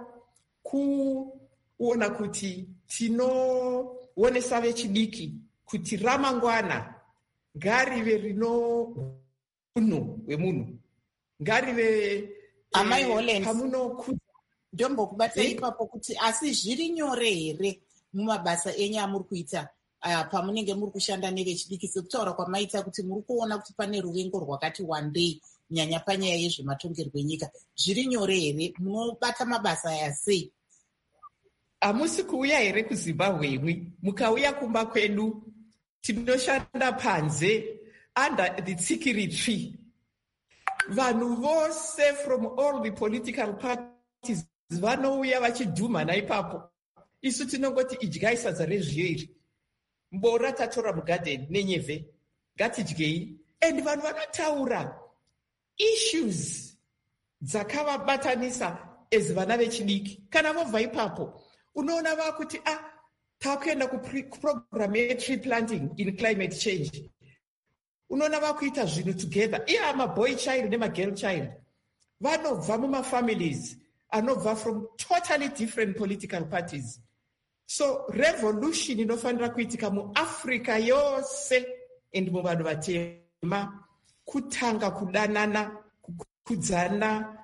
kuona kuti tinoonesa vechidiki kuti ramangwana ngarive rino unhu hwemunhu, ngarive Amai Hollands, pamunokuza. ndombokubata ipapo kuti asi zviri nyore here mumabasa enyu amuri kuita uh, pamunenge muri kushanda nevechidiki, sekutaura kwamaita kuti muri kuona kuti pane ruvengo rwakati wandei nyanya panyaya yezvematongerwo enyika. Zviri nyore here? Munobata mabasa aya sei? Hamusi kuuya here kuZimbabwe imwi? Mukauya kumba kwedu tinoshanda panze under the tsikiri tree. Vanhu vose from all the political parties vanouya vachidhumana ipapo. Isu tinongoti idyai sadza rezviyo iri, mbora tatora mugarden nenyeve, ngatidyei. And vanhu vanotaura issues dzakavabatanisa as vana vechidiki. Kana vobva ipapo unoona vakuti ah, takuenda kuprogram yetree planting in climate change. Unoona vakuita zvinhu together. Iye amaboy child nemagirl child vanobva mumafamilies anobva from totally different political parties. So revolution inofanira kuitika muAfrica yose and muvanhu vatema, kutanga kudanana, kukudzana,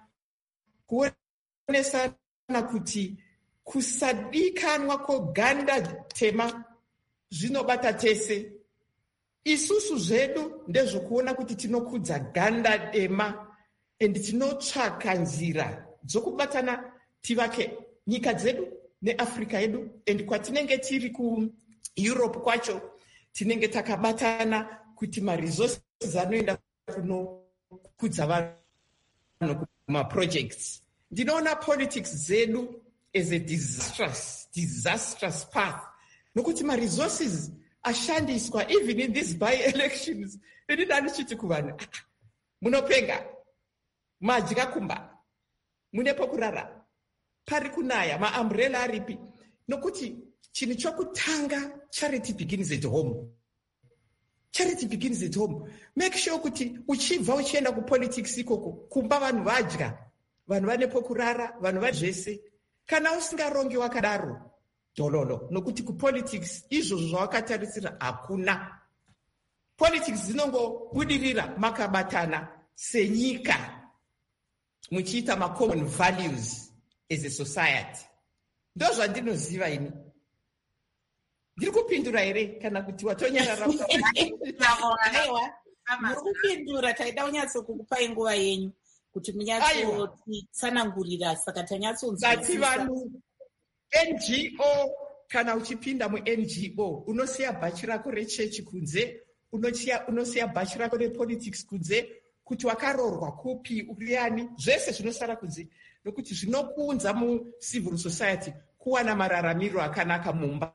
kuonesana kuti kusadikanwa kwoganda tema zvinobata tese. Isusu zvedu ndezvokuona kuti tinokudza ganda dema and tinotsvaka nzira dzokubatana tivake nyika dzedu neAfrica yedu. And kwatinenge tiri kuEurope kwacho tinenge takabatana kuti maresources anoenda kunokudza vanhu kumaprojects. Ndinoona politics zedu as a disastrous, disastrous path, nokuti maresources ashandiswa even in these by-elections. Ini ndichiti kuvanhu, munopenga, madya kumba, mune pokurara, pari kunaya, maumbrella aripi. Nokuti chinhu chokutanga, charity begins at home. Charity begins at home. Make sure kuti uchibva uchienda kupolitics ikoko, kumba vanhu vadya, vanhu vane pokurara, vanhu vazvese. Kana usingarongi wakadaro, dololo, nokuti kupolitics izvozvo zvawakatarisira hakuna. Politics dzinongobudirira makabatana senyika muchiita ma common values as a society. Ndozvandinoziva ini. Ndiri kupindura here kana kuti watonyarara? Aiwa, muri kupindura. Taida kunyatsokukupai nguva yenyu kuti munyatsotsanangurira, saka tanyatsonzwa. Ngati vanhu N G O, kana uchipinda mu-N G O unosiya bhachi rako rechechi kunze, unosiya bhachi rako repolitics kunze, kuti wakaroorwa kupi, uriani, zvese zvinosara kunze, nokuti zvinokuunza mu-civil society kuwana mararamiro akanaka mumba.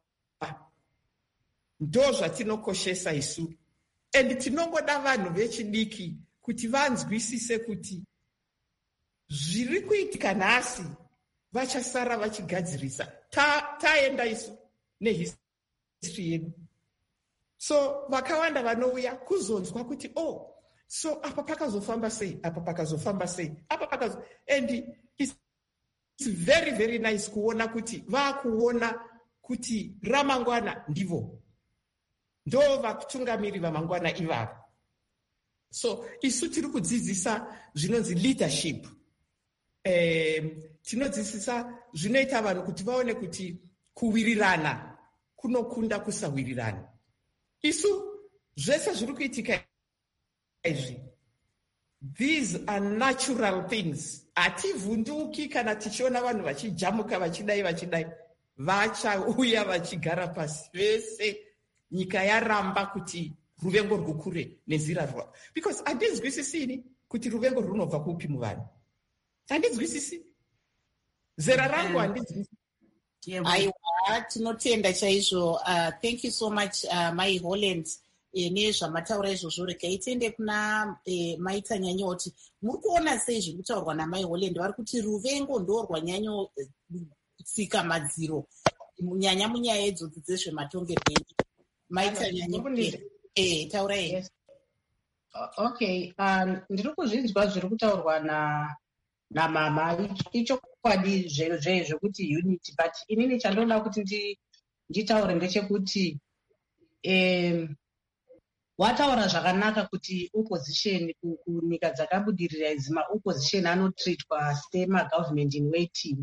Ndo zvatinokoshesa isu. And tinongoda vanhu vechidiki kuti vanzwisise kuti zviri kuitika nhasi vachasara vachigadzirisa. Taenda isu nehistory yedu. So vakawanda vanouya kuzonzwa kuti oh, so apa pakazofamba sei, apa pakazofamba sei, apa pakazo. And it's very very nice kuona kuti vakuona kuti ramangwana ndivo. Ndo vakutungamiri vamangwana ivavo. So isu tiri kudzidzisa zvinonzi leadership. Eh, tinodzidzisa zvinoita vanhu kuti vaone kuti kuwirirana kunokunda kusawirirana. Isu zvese zviri kuitika izvi, these are natural things. Hativhunduki kana tichiona vanhu vachijamuka vachidai vachidai. Vachauya vachigara pasi vese. Nyika yaramba kuti ruvengo rwukure nezira rwa. Because handinzwisisini kuti ruvengo runobva kupi muvanhu. Handinzwisisi. Zera rangu handinzwisisi. Aiwa, tinotenda chaizvo. Uh, thank you so much, uh, Mai Holland. E, nezvamataura izvozvo, regai tiende kuna e, Mai Tanyanyoti. Muri kuona sei zviri kutaurwa naMai Holland? Vari kuti ruvengo ndo rwanyanyo tsika madziro, nyanya munyaya idzodzi dzezvematongerwo enyika. Mai Tanyanyoti, eh, taurai. Yes. Okay, um, ndiri kuzvinzwa zviri kutaurwa na namama, icho kwadi zvezve zvekuti unity, but inini chandoda kuti nditaure ndechekuti eh wataura zvakanaka kuti opposition kunyika dzakabudirira idzi, maopposition anotreatwa sema-government in waiting.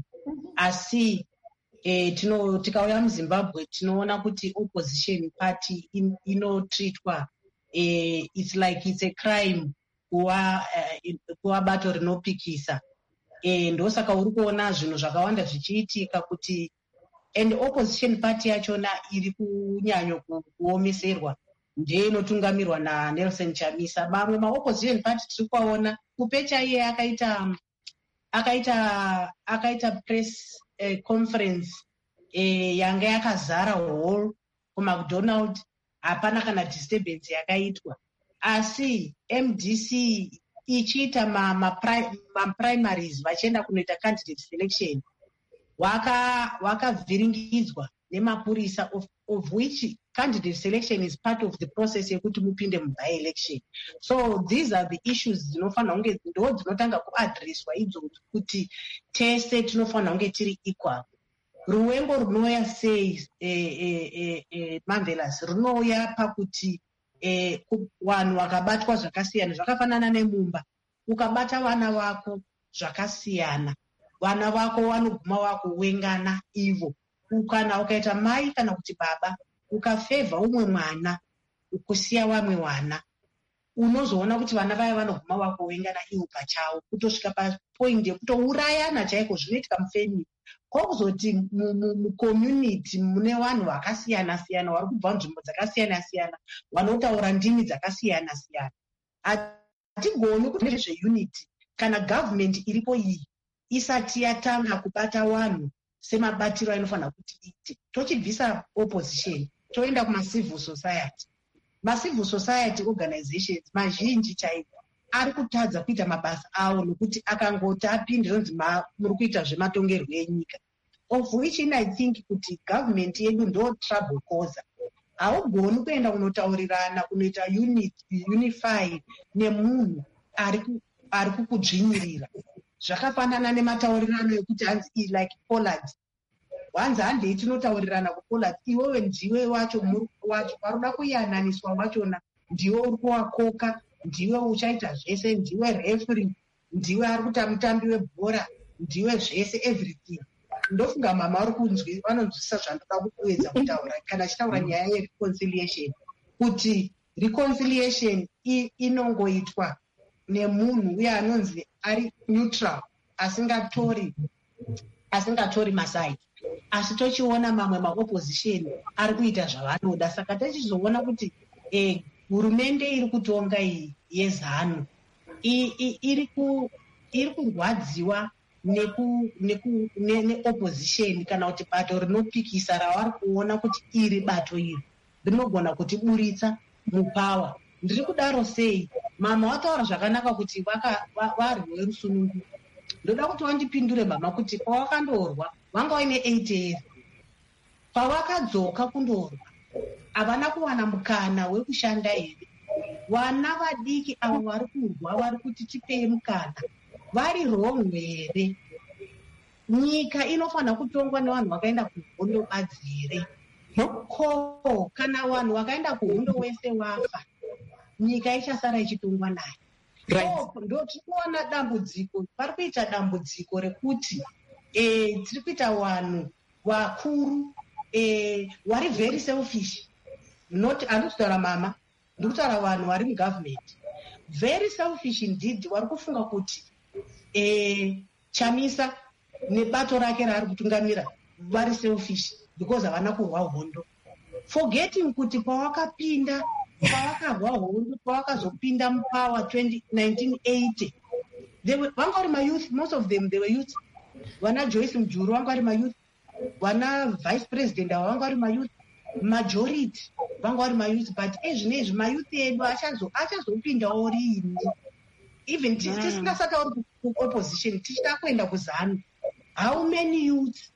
Asi eh, tino, tikauya muZimbabwe tinoona kuti opposition party in, inotreatwa eh, it's like it's a crime kuva, eh, kuva bato rinopikisa. Eh, ndosaka uri kuona zvinhu zvakawanda zvichiitika kuti and opposition party yachona iri kunyanyo kuomeserwa ndiye inotungamirwa naNelson Chamisa. Mamwe maopposition party tiri kuona Kupecha iye akaita akaita akaita press eh, conference eh, yanga yakazara hall kuMcDonald, hapana kana disturbance yakaitwa. Asi M D C ichiita ma, ma, ma primaries vachienda kunoita candidate selection, waka wakavhiringidzwa nemapurisa, of, of which candidate selection is part of the process yekuti mupinde by election. So these are the issues dzinofanira kunge ndo dzinotanga kuadreswa idzodzo, kuti tese tinofanira kunge tiri equal. Ruvengo runouya sei eh, eh, eh, eh, Marvelous, runouya pakuti eh, vanhu vakabatwa zvakasiyana, zvakafanana nemumba. Ukabata vana vako zvakasiyana, vana vako vanoguma vakuwengana ivo. Kana ukaita mai kana kuti baba, ukafevha umwe mwana ukusiya vamwe vana, unozoona kuti vana vaya vanoguma vakuwengana ivo pachavo, kutosvika papoint yekutourayana chaiko zvinoitika mufamily. Kwakuzoti mucommunity mune vanhu vakasiyana siyana vari kubva nzvimbo dzakasiyana siyana, vanotaura ndimi dzakasiyana siyana. Hatigoni kuti nezveunity kana government iripo iyi isati yatanga kubata vanhu semabatiro ainofanira kuti ite. Tochibvisa opposition toenda kuma-civil society. Ma-civil society organizations mazhinji chaiko ari kutadza kuita mabasa avo nokuti akangoti apinde ronzi muri kuita zvematongerwo enyika, of which in I think kuti government yedu ndo trouble causer. Haugoni kuenda kunotaurirana kunoita unity unify nemunhu ari kukudzvinyirira. Zvakafanana nemataurirano ekuti hanzi like Pollard. Wanzi handei tinotaurirana kuPollard, iwewe ndiwe wacho wacho paroda kuyananiswa wachona ndiwe uri kuwakoka, ndiwe uchaita zvese, ndiwe referee, ndiwe ari kuita mutambi webhora, ndiwe zvese everything. Ndofunga mama ari kunzwi vanonzwisisa zvandoda kuedza kutaura kana achitaura nyaya yereconciliation, kuti reconciliation inongoitwa nemunhu uye anonzi ari neutral, asingatori asingatori maside. Asi tochiona mamwe maopposition ari kuita zvavanoda, saka tichizoona kuti eh, hurumende iri kutonga iyi yeZANU iri kurwadziwa neopposition kana kuti bato rinopikisa ravari kuona kuti iri bato iri rinogona kutiburitsa mupawa. Ndiri kudaro sei? Mama wataura zvakanaka kuti varwe rusunungu. Ndoda kuti wandipindure mama kuti pawakandorwa wanga waine eight years, pawakadzoka kundorwa havana kuwana mukana wekushanda here? Vana vadiki avo vari kurwa vari kuti tipei mukana vari wrong here? Nyika inofanira kutongwa nevanhu vakaenda kuhondo badzi here? Ko kana vanhu vakaenda kuhondo wese wafa, nyika ichasara ichitongwa naye. Ndo tiri kuona dambudziko, pari kuita dambudziko rekuti eh, tiri kuita vanhu vakuru eh, vari very selfish. Not andikutaura mama, ndikutaura vanhu vari mugovernment very selfish indeed, vari kufunga kuti eh, Chamisa nebato rake raari kutungamira vari selfish because havana kurwa hondo, forgetting kuti pawakapinda pavakarwa hondo pavakazopinda mupower nineteen eighty vanga vari mayouth, most of them they were youth. Vana Joyce Mujuru vanga vari mayouth, vana vice president avo vanga vari mayouth, majority vanga vari mayouth. But ezvinezvi mayouth edu achazopindawo riini? Even tisingasatauri kuopposition, tichida kuenda kuZANU, how many youths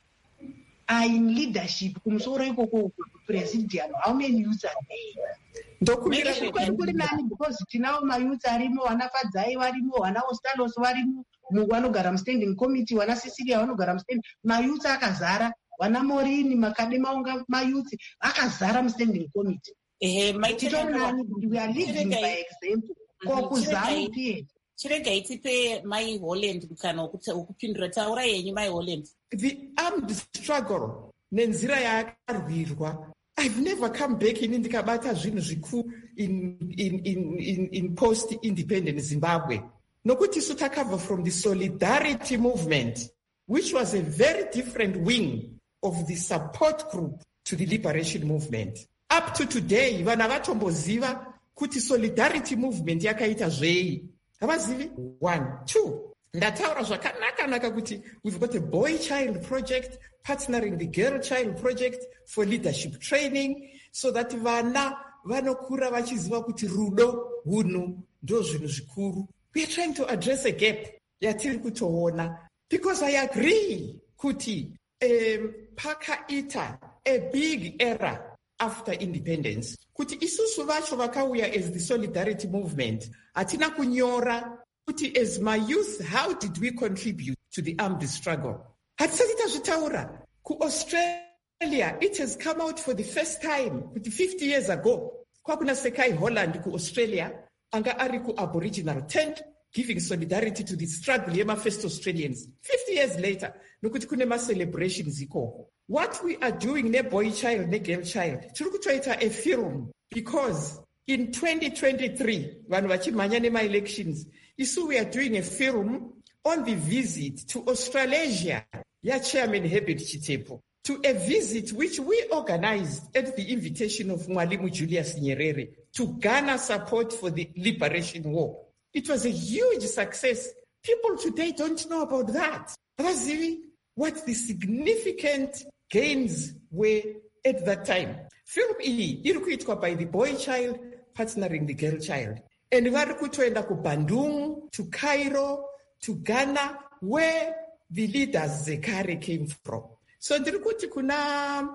are in leadership kumusoro ikoko presidium? How many youths are there? Ndokumira kuri nani because tinavo mayouth arimo, vana Fadzai varimo, vana Ostalos varimo, vanogara mustanding committee, vana Cecilia vanogara mustanding, mayouth akazara, vana Morini Makadema unga mayouth akazara mustanding committee. Eh, nani, we are leading by example. Kokuzama pia. Chirega itipe Mai Holland mukana wokupindura. Taura yenyu Mai Holland. The armed struggle nenzira yakarwirwa, I've never come back in ndikabata zvinhu zvikuru in in in in in post independent Zimbabwe. Nokuti isu takabva from the solidarity movement, which was a very different wing of the support group to the liberation movement. Up to today, vana vatomboziva kuti solidarity movement yakaita zvei. Havazivi? One. Two. Ndataura zvakanaka naka kuti we've got a boy child project partnering the girl child project for leadership training, so that vana vanokura vachiziva kuti rudo hunhu ndo zvinhu zvikuru. We are trying to address a gap yatiri kutoona, because I agree kuti um, pakaita a big error after independence, kuti isusu vacho vakauya as the solidarity movement hatina kunyora kuti as my youth how did we contribute to the armed struggle. Hatisati tazvitaura. Ku Australia it has come out for the first time kuti fifty years ago kwakuna Sekai Holland ku Australia anga ari ku aboriginal tent giving solidarity to the struggle yema first Australians. fifty years later nokuti kune ma celebrations ikoko. What we are doing ne boy child ne girl child tiri kutoita a film, because in twenty twenty-three vanhu vachimhanya nema elections isu we are doing a film on the visit to Australasia ya Chairman Herbert Chitepo, to a visit which we organized at the invitation of Mwalimu Julius Nyerere to garner support for the liberation war. It was a huge success. People today don't know about that. Razivi, what the significant gains were at that time. Film iyi iri kuitwa by the boy child partnering the girl child. And vari kutoenda ku Bandung, to Cairo, to Ghana, where the leaders Zekare came from. So ndiri kuti kuna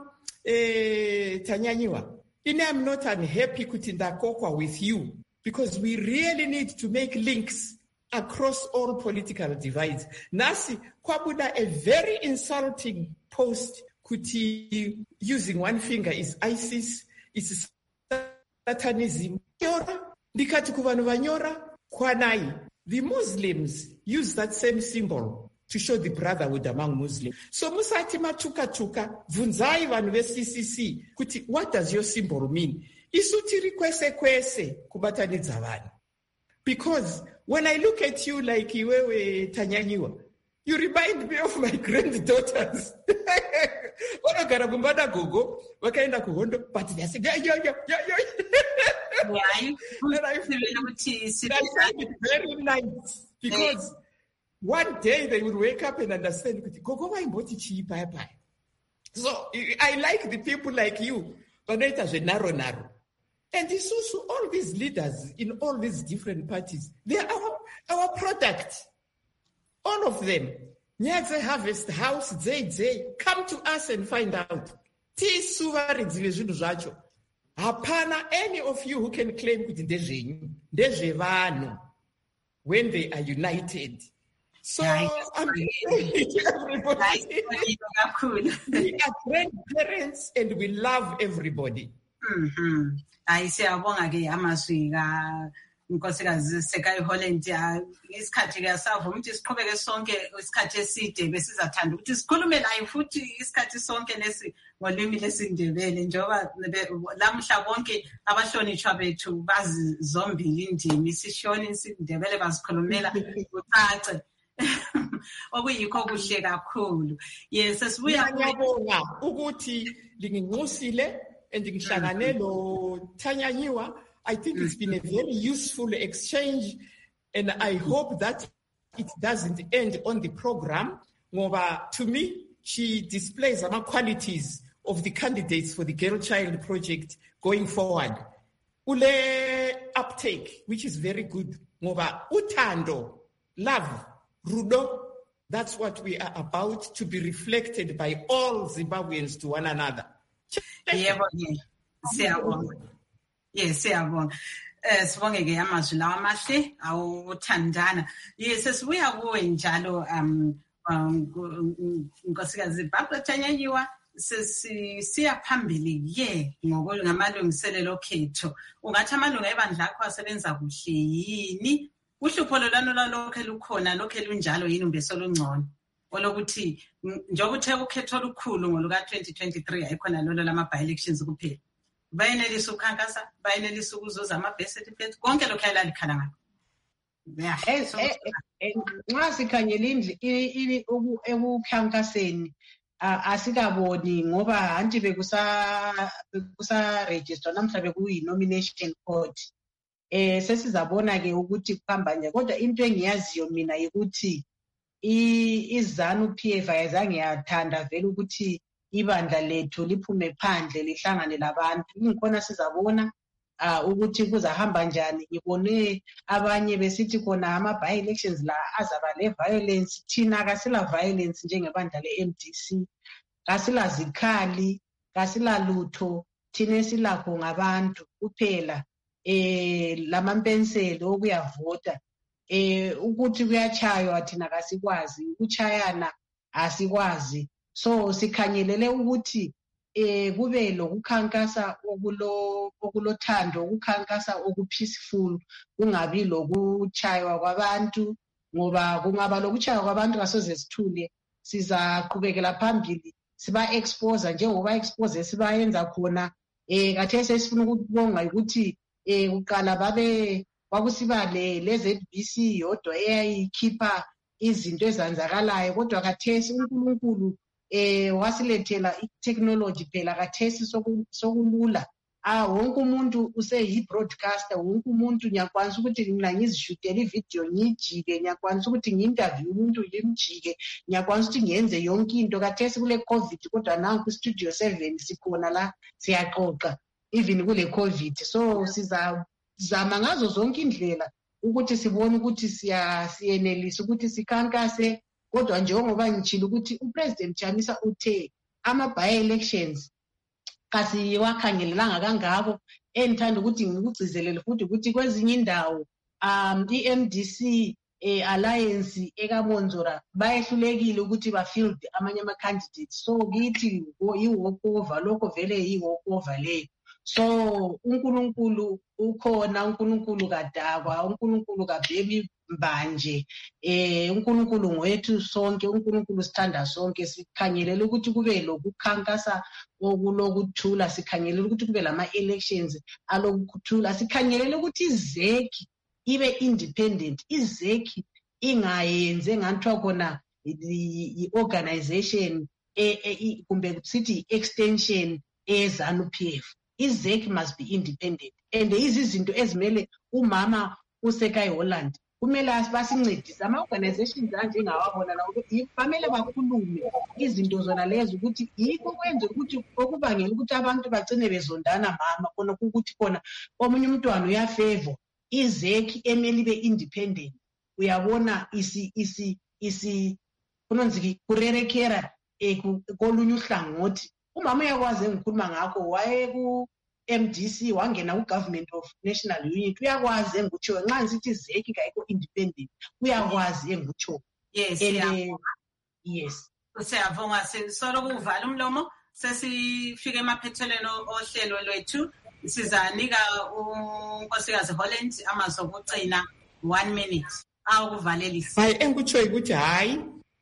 eh, Tanyanyiwa, ine I'm not unhappy kuti ndakokwa with you, because we really need to make links across all political divides. Nasi kwabuda a very insulting post kuti using one finger is ISIS, is Satanism. Ndikati kuvanhu vanyora kwanai. The Muslims use that same symbol to show the brotherhood among Muslims. So musati matuka tuka, vunzai vanhu ve-C C C, kuti what does your symbol mean? Isu tiri kwese kwese kubatanidza vanhu. Because when I look at you like iwewe Tanyanyiwa, you remind me of my granddaughters. Vanogara kumbada gogo, vakaenda kuhondo, but they say, yeah, yeah, yeah, yeah, yeah. Why? And I find it very nice because one day they will wake up and understand, gogo vaimboti chii paya paya. So I like the people like you, vanoita zvenaro naro. And it's also all these leaders in all these different parties, they are our, our product. All of them. Nyadze Harvest House, J J, come to us and find out. Tisuvaridzi vezvinhu zvacho. Hapana any of you who can claim kuti ndezvenyu, ndezvevanhu, when they are united. So I'm saying to everybody, we are grandparents and we love everybody. Mm-hmm. I say abonga ke amaswika unkosikazi Sekai Holland isikhathi ke asavuma ukuthi siqhubeke sonke isikhathi eside besizathanda ukuthi sikhulume naye futhi isikhathi sonke lesi ngolimi lesindebele njengoba lamhla bonke abahlonishwa bethu bazi zombili indimi isishoni isindebele bazikhulumela ucace okuyikho kuhle kakhulu. Yes, sesibuya ngiyabonga ukuthi linginxusile and ngihlangane lo Tanyanyiwa. I think it's been a very useful exchange, and I hope that it doesn't end on the program. Ngoba, to me, she displays some qualities of the candidates for the Girl Child Project going forward. Ule uptake, which is very good. Ngoba, utando, love, rudo, that's what we are about to be reflected by all Zimbabweans to one another. Yeah, yeah. Yes, siyabonga. Eh sibonge ke amazwi lawa amahle awuthandana. Yes, sibuya kuwe njalo um unkosikazi Barbara Tanyanyiwa sesiya phambili ye ngamalungiselelo khetho. Ungathi amalungu ebandla akho asebenza kuhle yini? Uhlupho lolano lalokho lukhona lokho lunjalo yini umbeso lungcono? Olokuthi njengoba uthe ukhetho olukhulu ngoluka twenty twenty-three ayikhona lolo lama by elections kuphela. Bayenelisa ukukhankasa, bayenelisa ukuzuza ama-birth certificates, konke lokho ayalikhala ngakho. Yeah. Nxa sikhangela indli ekukhankaseni asikaboni ngoba anti bekusa bekusa register namhla bekuyi-nomination court. Eh sesizabona ke ukuthi kuhamba nje kodwa into engiyaziyo mina ukuthi iZANU P F ayizange yathanda vele ukuthi ibandla lethu liphume phandle lihlangane labantu. Ingikhona sizabona uh, ukuthi kuzahamba njani. Ngibone abanye besithi khona ama by elections la azaba le violence. Thina kasila violence njengebandla le-M D C, kasila zikhali, kasila lutho, thina esilakho ngabantu kuphela. Eh lamampenselo okuyavota eh ukuthi kuyachaywa thina kasikwazi, ukuchayana asikwazi. So sikhanyelele ukuthi eh kube lokukhankasa okulo okulothando, ukukhankasa okupeaceful, kungabi lokuchaywa kwabantu ngoba kungaba lokuchaywa kwabantu kasoze sithule. Sizaqhubekela phambili siba expose njengoba expose sibayenza khona. Eh kathese sifuna ukubonga ukuthi eh uqala babe kwakusibale le-Z B C yodwa eyayikhipha izinto ezanzakalayo kodwa kathesi uNkulunkulu eh wasilethela i-technology phela kathesi sokulula. Ah wonke umuntu useyi-broadcaster, wonke umuntu ngiyakwanisa ukuthi mina ngizishutele ivideo ngijike, ngiyakwanisa ukuthi ngi-interview umuntu ngimjike, ngiyakwanisa ukuthi ngiyenze yonke into kathesi kule COVID kodwa nanku studio seven sikhona la siyaxoxa even kule COVID. So sizazama ngazo zonke indlela ukuthi sibone ukuthi siya siyenelisa ukuthi sikhankase kodwa njengoba ngitshilo ukuthi uPresident Chamisa uthe ama by elections kasi wakhangelelanga kangako. Enithanda ukuthi ngikugcizelele futhi ukuthi kwezinye indawo um i-M D C eh alliance ekaMonzora bayehlulekile ukuthi bafield amanye ama candidates. So ngithi i-walkover lokho vele i-walkover leyo So uNkulunkulu ukhona, uNkulunkulu kadakwa, uNkulunkulu kabheki mbanje, eh uNkulunkulu ngwethu sonke, uNkulunkulu sithanda sonke. Sikhangelele ukuthi kube lokukhankasa okulokuthula, sikhangelele ukuthi kube lama elections alokuthula, sikhangelele ukuthi izeki ibe independent, izeki ingayenze ngathiwa khona i-organization kumbe sithi extension eZANU P F. Izeki must be independent, and izinto ezimele umama uSekai Holland kumele basincedise ama-organizations anjengawabona la ukuthi bamele bakhulume izinto zona lezo ukuthi yikho kwenza ukuthi okubangela ukuthi abantu bagcine bezondana mama khona ukuthi khona omunye umntwana uyafavor izeki emeli be independent. Uyabona isi isi isi kunonziki kurerekera kolunye uhlangothi. Umama uyakwazi engikhuluma ngakho waye ku M D C wangena ku Government of National Unity, uyakwazi engutsho nxa ngithi izeki kayikho independent, uyakwazi engutsho. Yes, yeah. Yes. Siyabonga, sisolo kuvala umlomo sesifike emaphethelweni ohlelo lwethu. Sizanika uNkosikazi Holland amazwi okugcina one minute awukuvalelisa. Hayi engutsho ukuthi hayi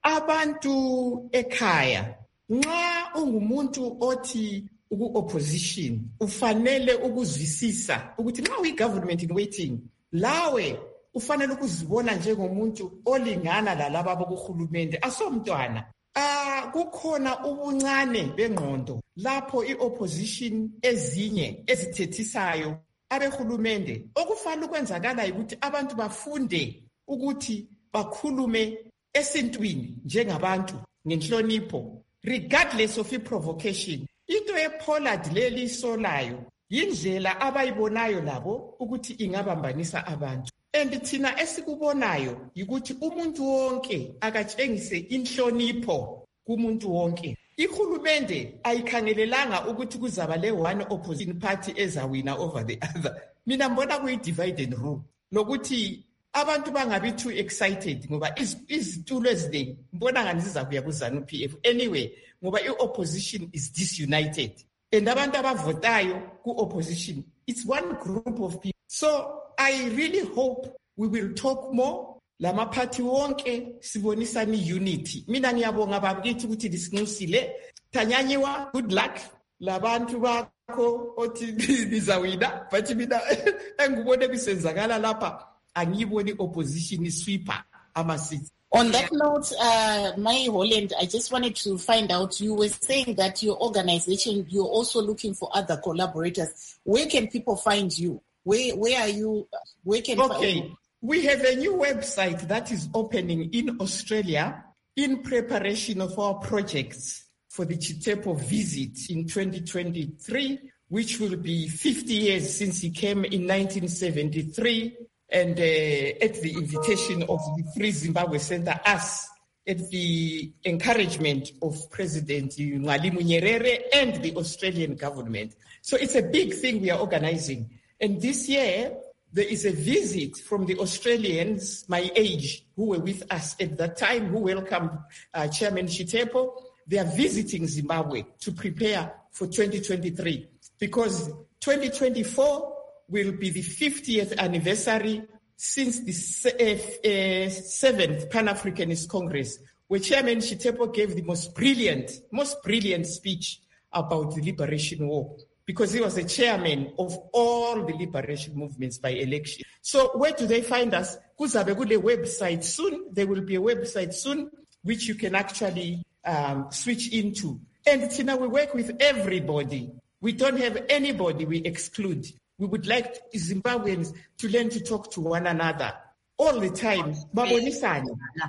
abantu ekhaya nxa ungumuntu othi uku-opposition ufanele ukuzwisisa ukuthi nxa uyi-government in waiting lawe ufanele ukuzibona njengomuntu olingana lalaba bokuhulumende asomntwana. Ah kukhona ubuncane bengqondo lapho i-opposition ezinye ezithethisayo abehulumende. Okufanele ukwenzakala ukuthi abantu bafunde ukuthi bakhulume esintwini njengabantu ngenhlonipho regardless of i-provocation. Into ePollard leli solayo yindlela abayibonayo labo ukuthi ingabambanisa abantu. And thina esikubonayo yikuthi umuntu wonke akatshengise inhlonipho kumuntu wonke. Ihulumende ayikhangelelanga ukuthi kuzaba le one opposition party ezawina over the other. Mina mbona kuyi-divide and rule lokuthi abantu bangabi too excited ngoba izitulo eziningi mbona ngani zizakuya kuZANU P F anyway ngoba i-opposition is disunited and abantu abavotayo ku-opposition it's one group of people. So I really hope we will talk more. Lama party wonke sibonisani unity. Mina ngiyabonga bakithi ukuthi lisinxusile. Thanyanyiwa, good luck. Labantu bakho othi nizawina but mina engubone kusenzakala lapha angiyiboni opposition sweeper ama seats. On that note, uh, Mai Holland, I just wanted to find out, you were saying that your organization, you're also looking for other collaborators. Where can people find you? Where where are you? Where can Okay, find we have a new website that is opening in Australia in preparation of our projects for the Chitepo visit in twenty twenty-three, which will be fifty years since he came in nineteen seventy-three, and uh, at the invitation of the Free Zimbabwe Center, us, at the encouragement of President Mwalimu Nyerere and the Australian government. So it's a big thing we are organizing. And this year, there is a visit from the Australians, my age, who were with us at that time, who welcomed uh, Chairman Chitepo. They are visiting Zimbabwe to prepare for twenty twenty-three, because twenty twenty-four will be the fiftieth anniversary since the uh, uh, seventh Pan-Africanist Congress, where Chairman Chitepo gave the most brilliant, most brilliant speech about the liberation war, because he was the chairman of all the liberation movements by election. So where do they find us? Kuzabe kule website soon. There will be a website soon which you can actually um, switch into. And Tina, we work with everybody. We don't have anybody we exclude. We would like Zimbabweans to learn to talk to one another all the time. Babonisane.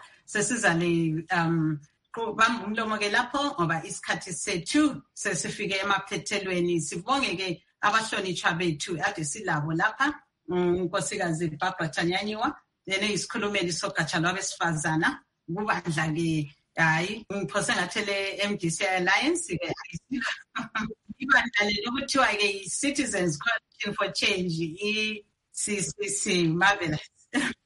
Sesizale um kubamba umlomo ke lapho ngoba isikhathi sethu sesifike emaphethelweni. Sibonge ke abahlonitshwa bethu ade silabo lapha. Unkosikazi Barbara Thanyanyiwa yena isikhulumeli sogatsha lwabesifazana kubandla ke hayi ngiphose ngathele M D C Alliance ke ibandla lokuthiwa ke Citizens Coalition for Change i C C C. Marvelous.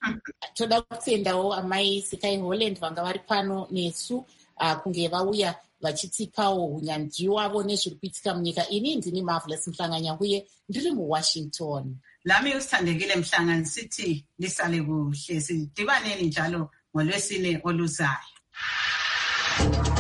toda kutsendawo amai Sekai Holland vanga vari pano nesu uh, kunge vauya vachitipawo unyanzvi wavo nezviri kuitika munyika. Ini ndini Marvelous Mhlanga-Nyahuye ndiri muWashington. Lami usithandekile Mhlanga sithi lisale kuhle, sidibaneni njalo ngoLwesine oluzayo.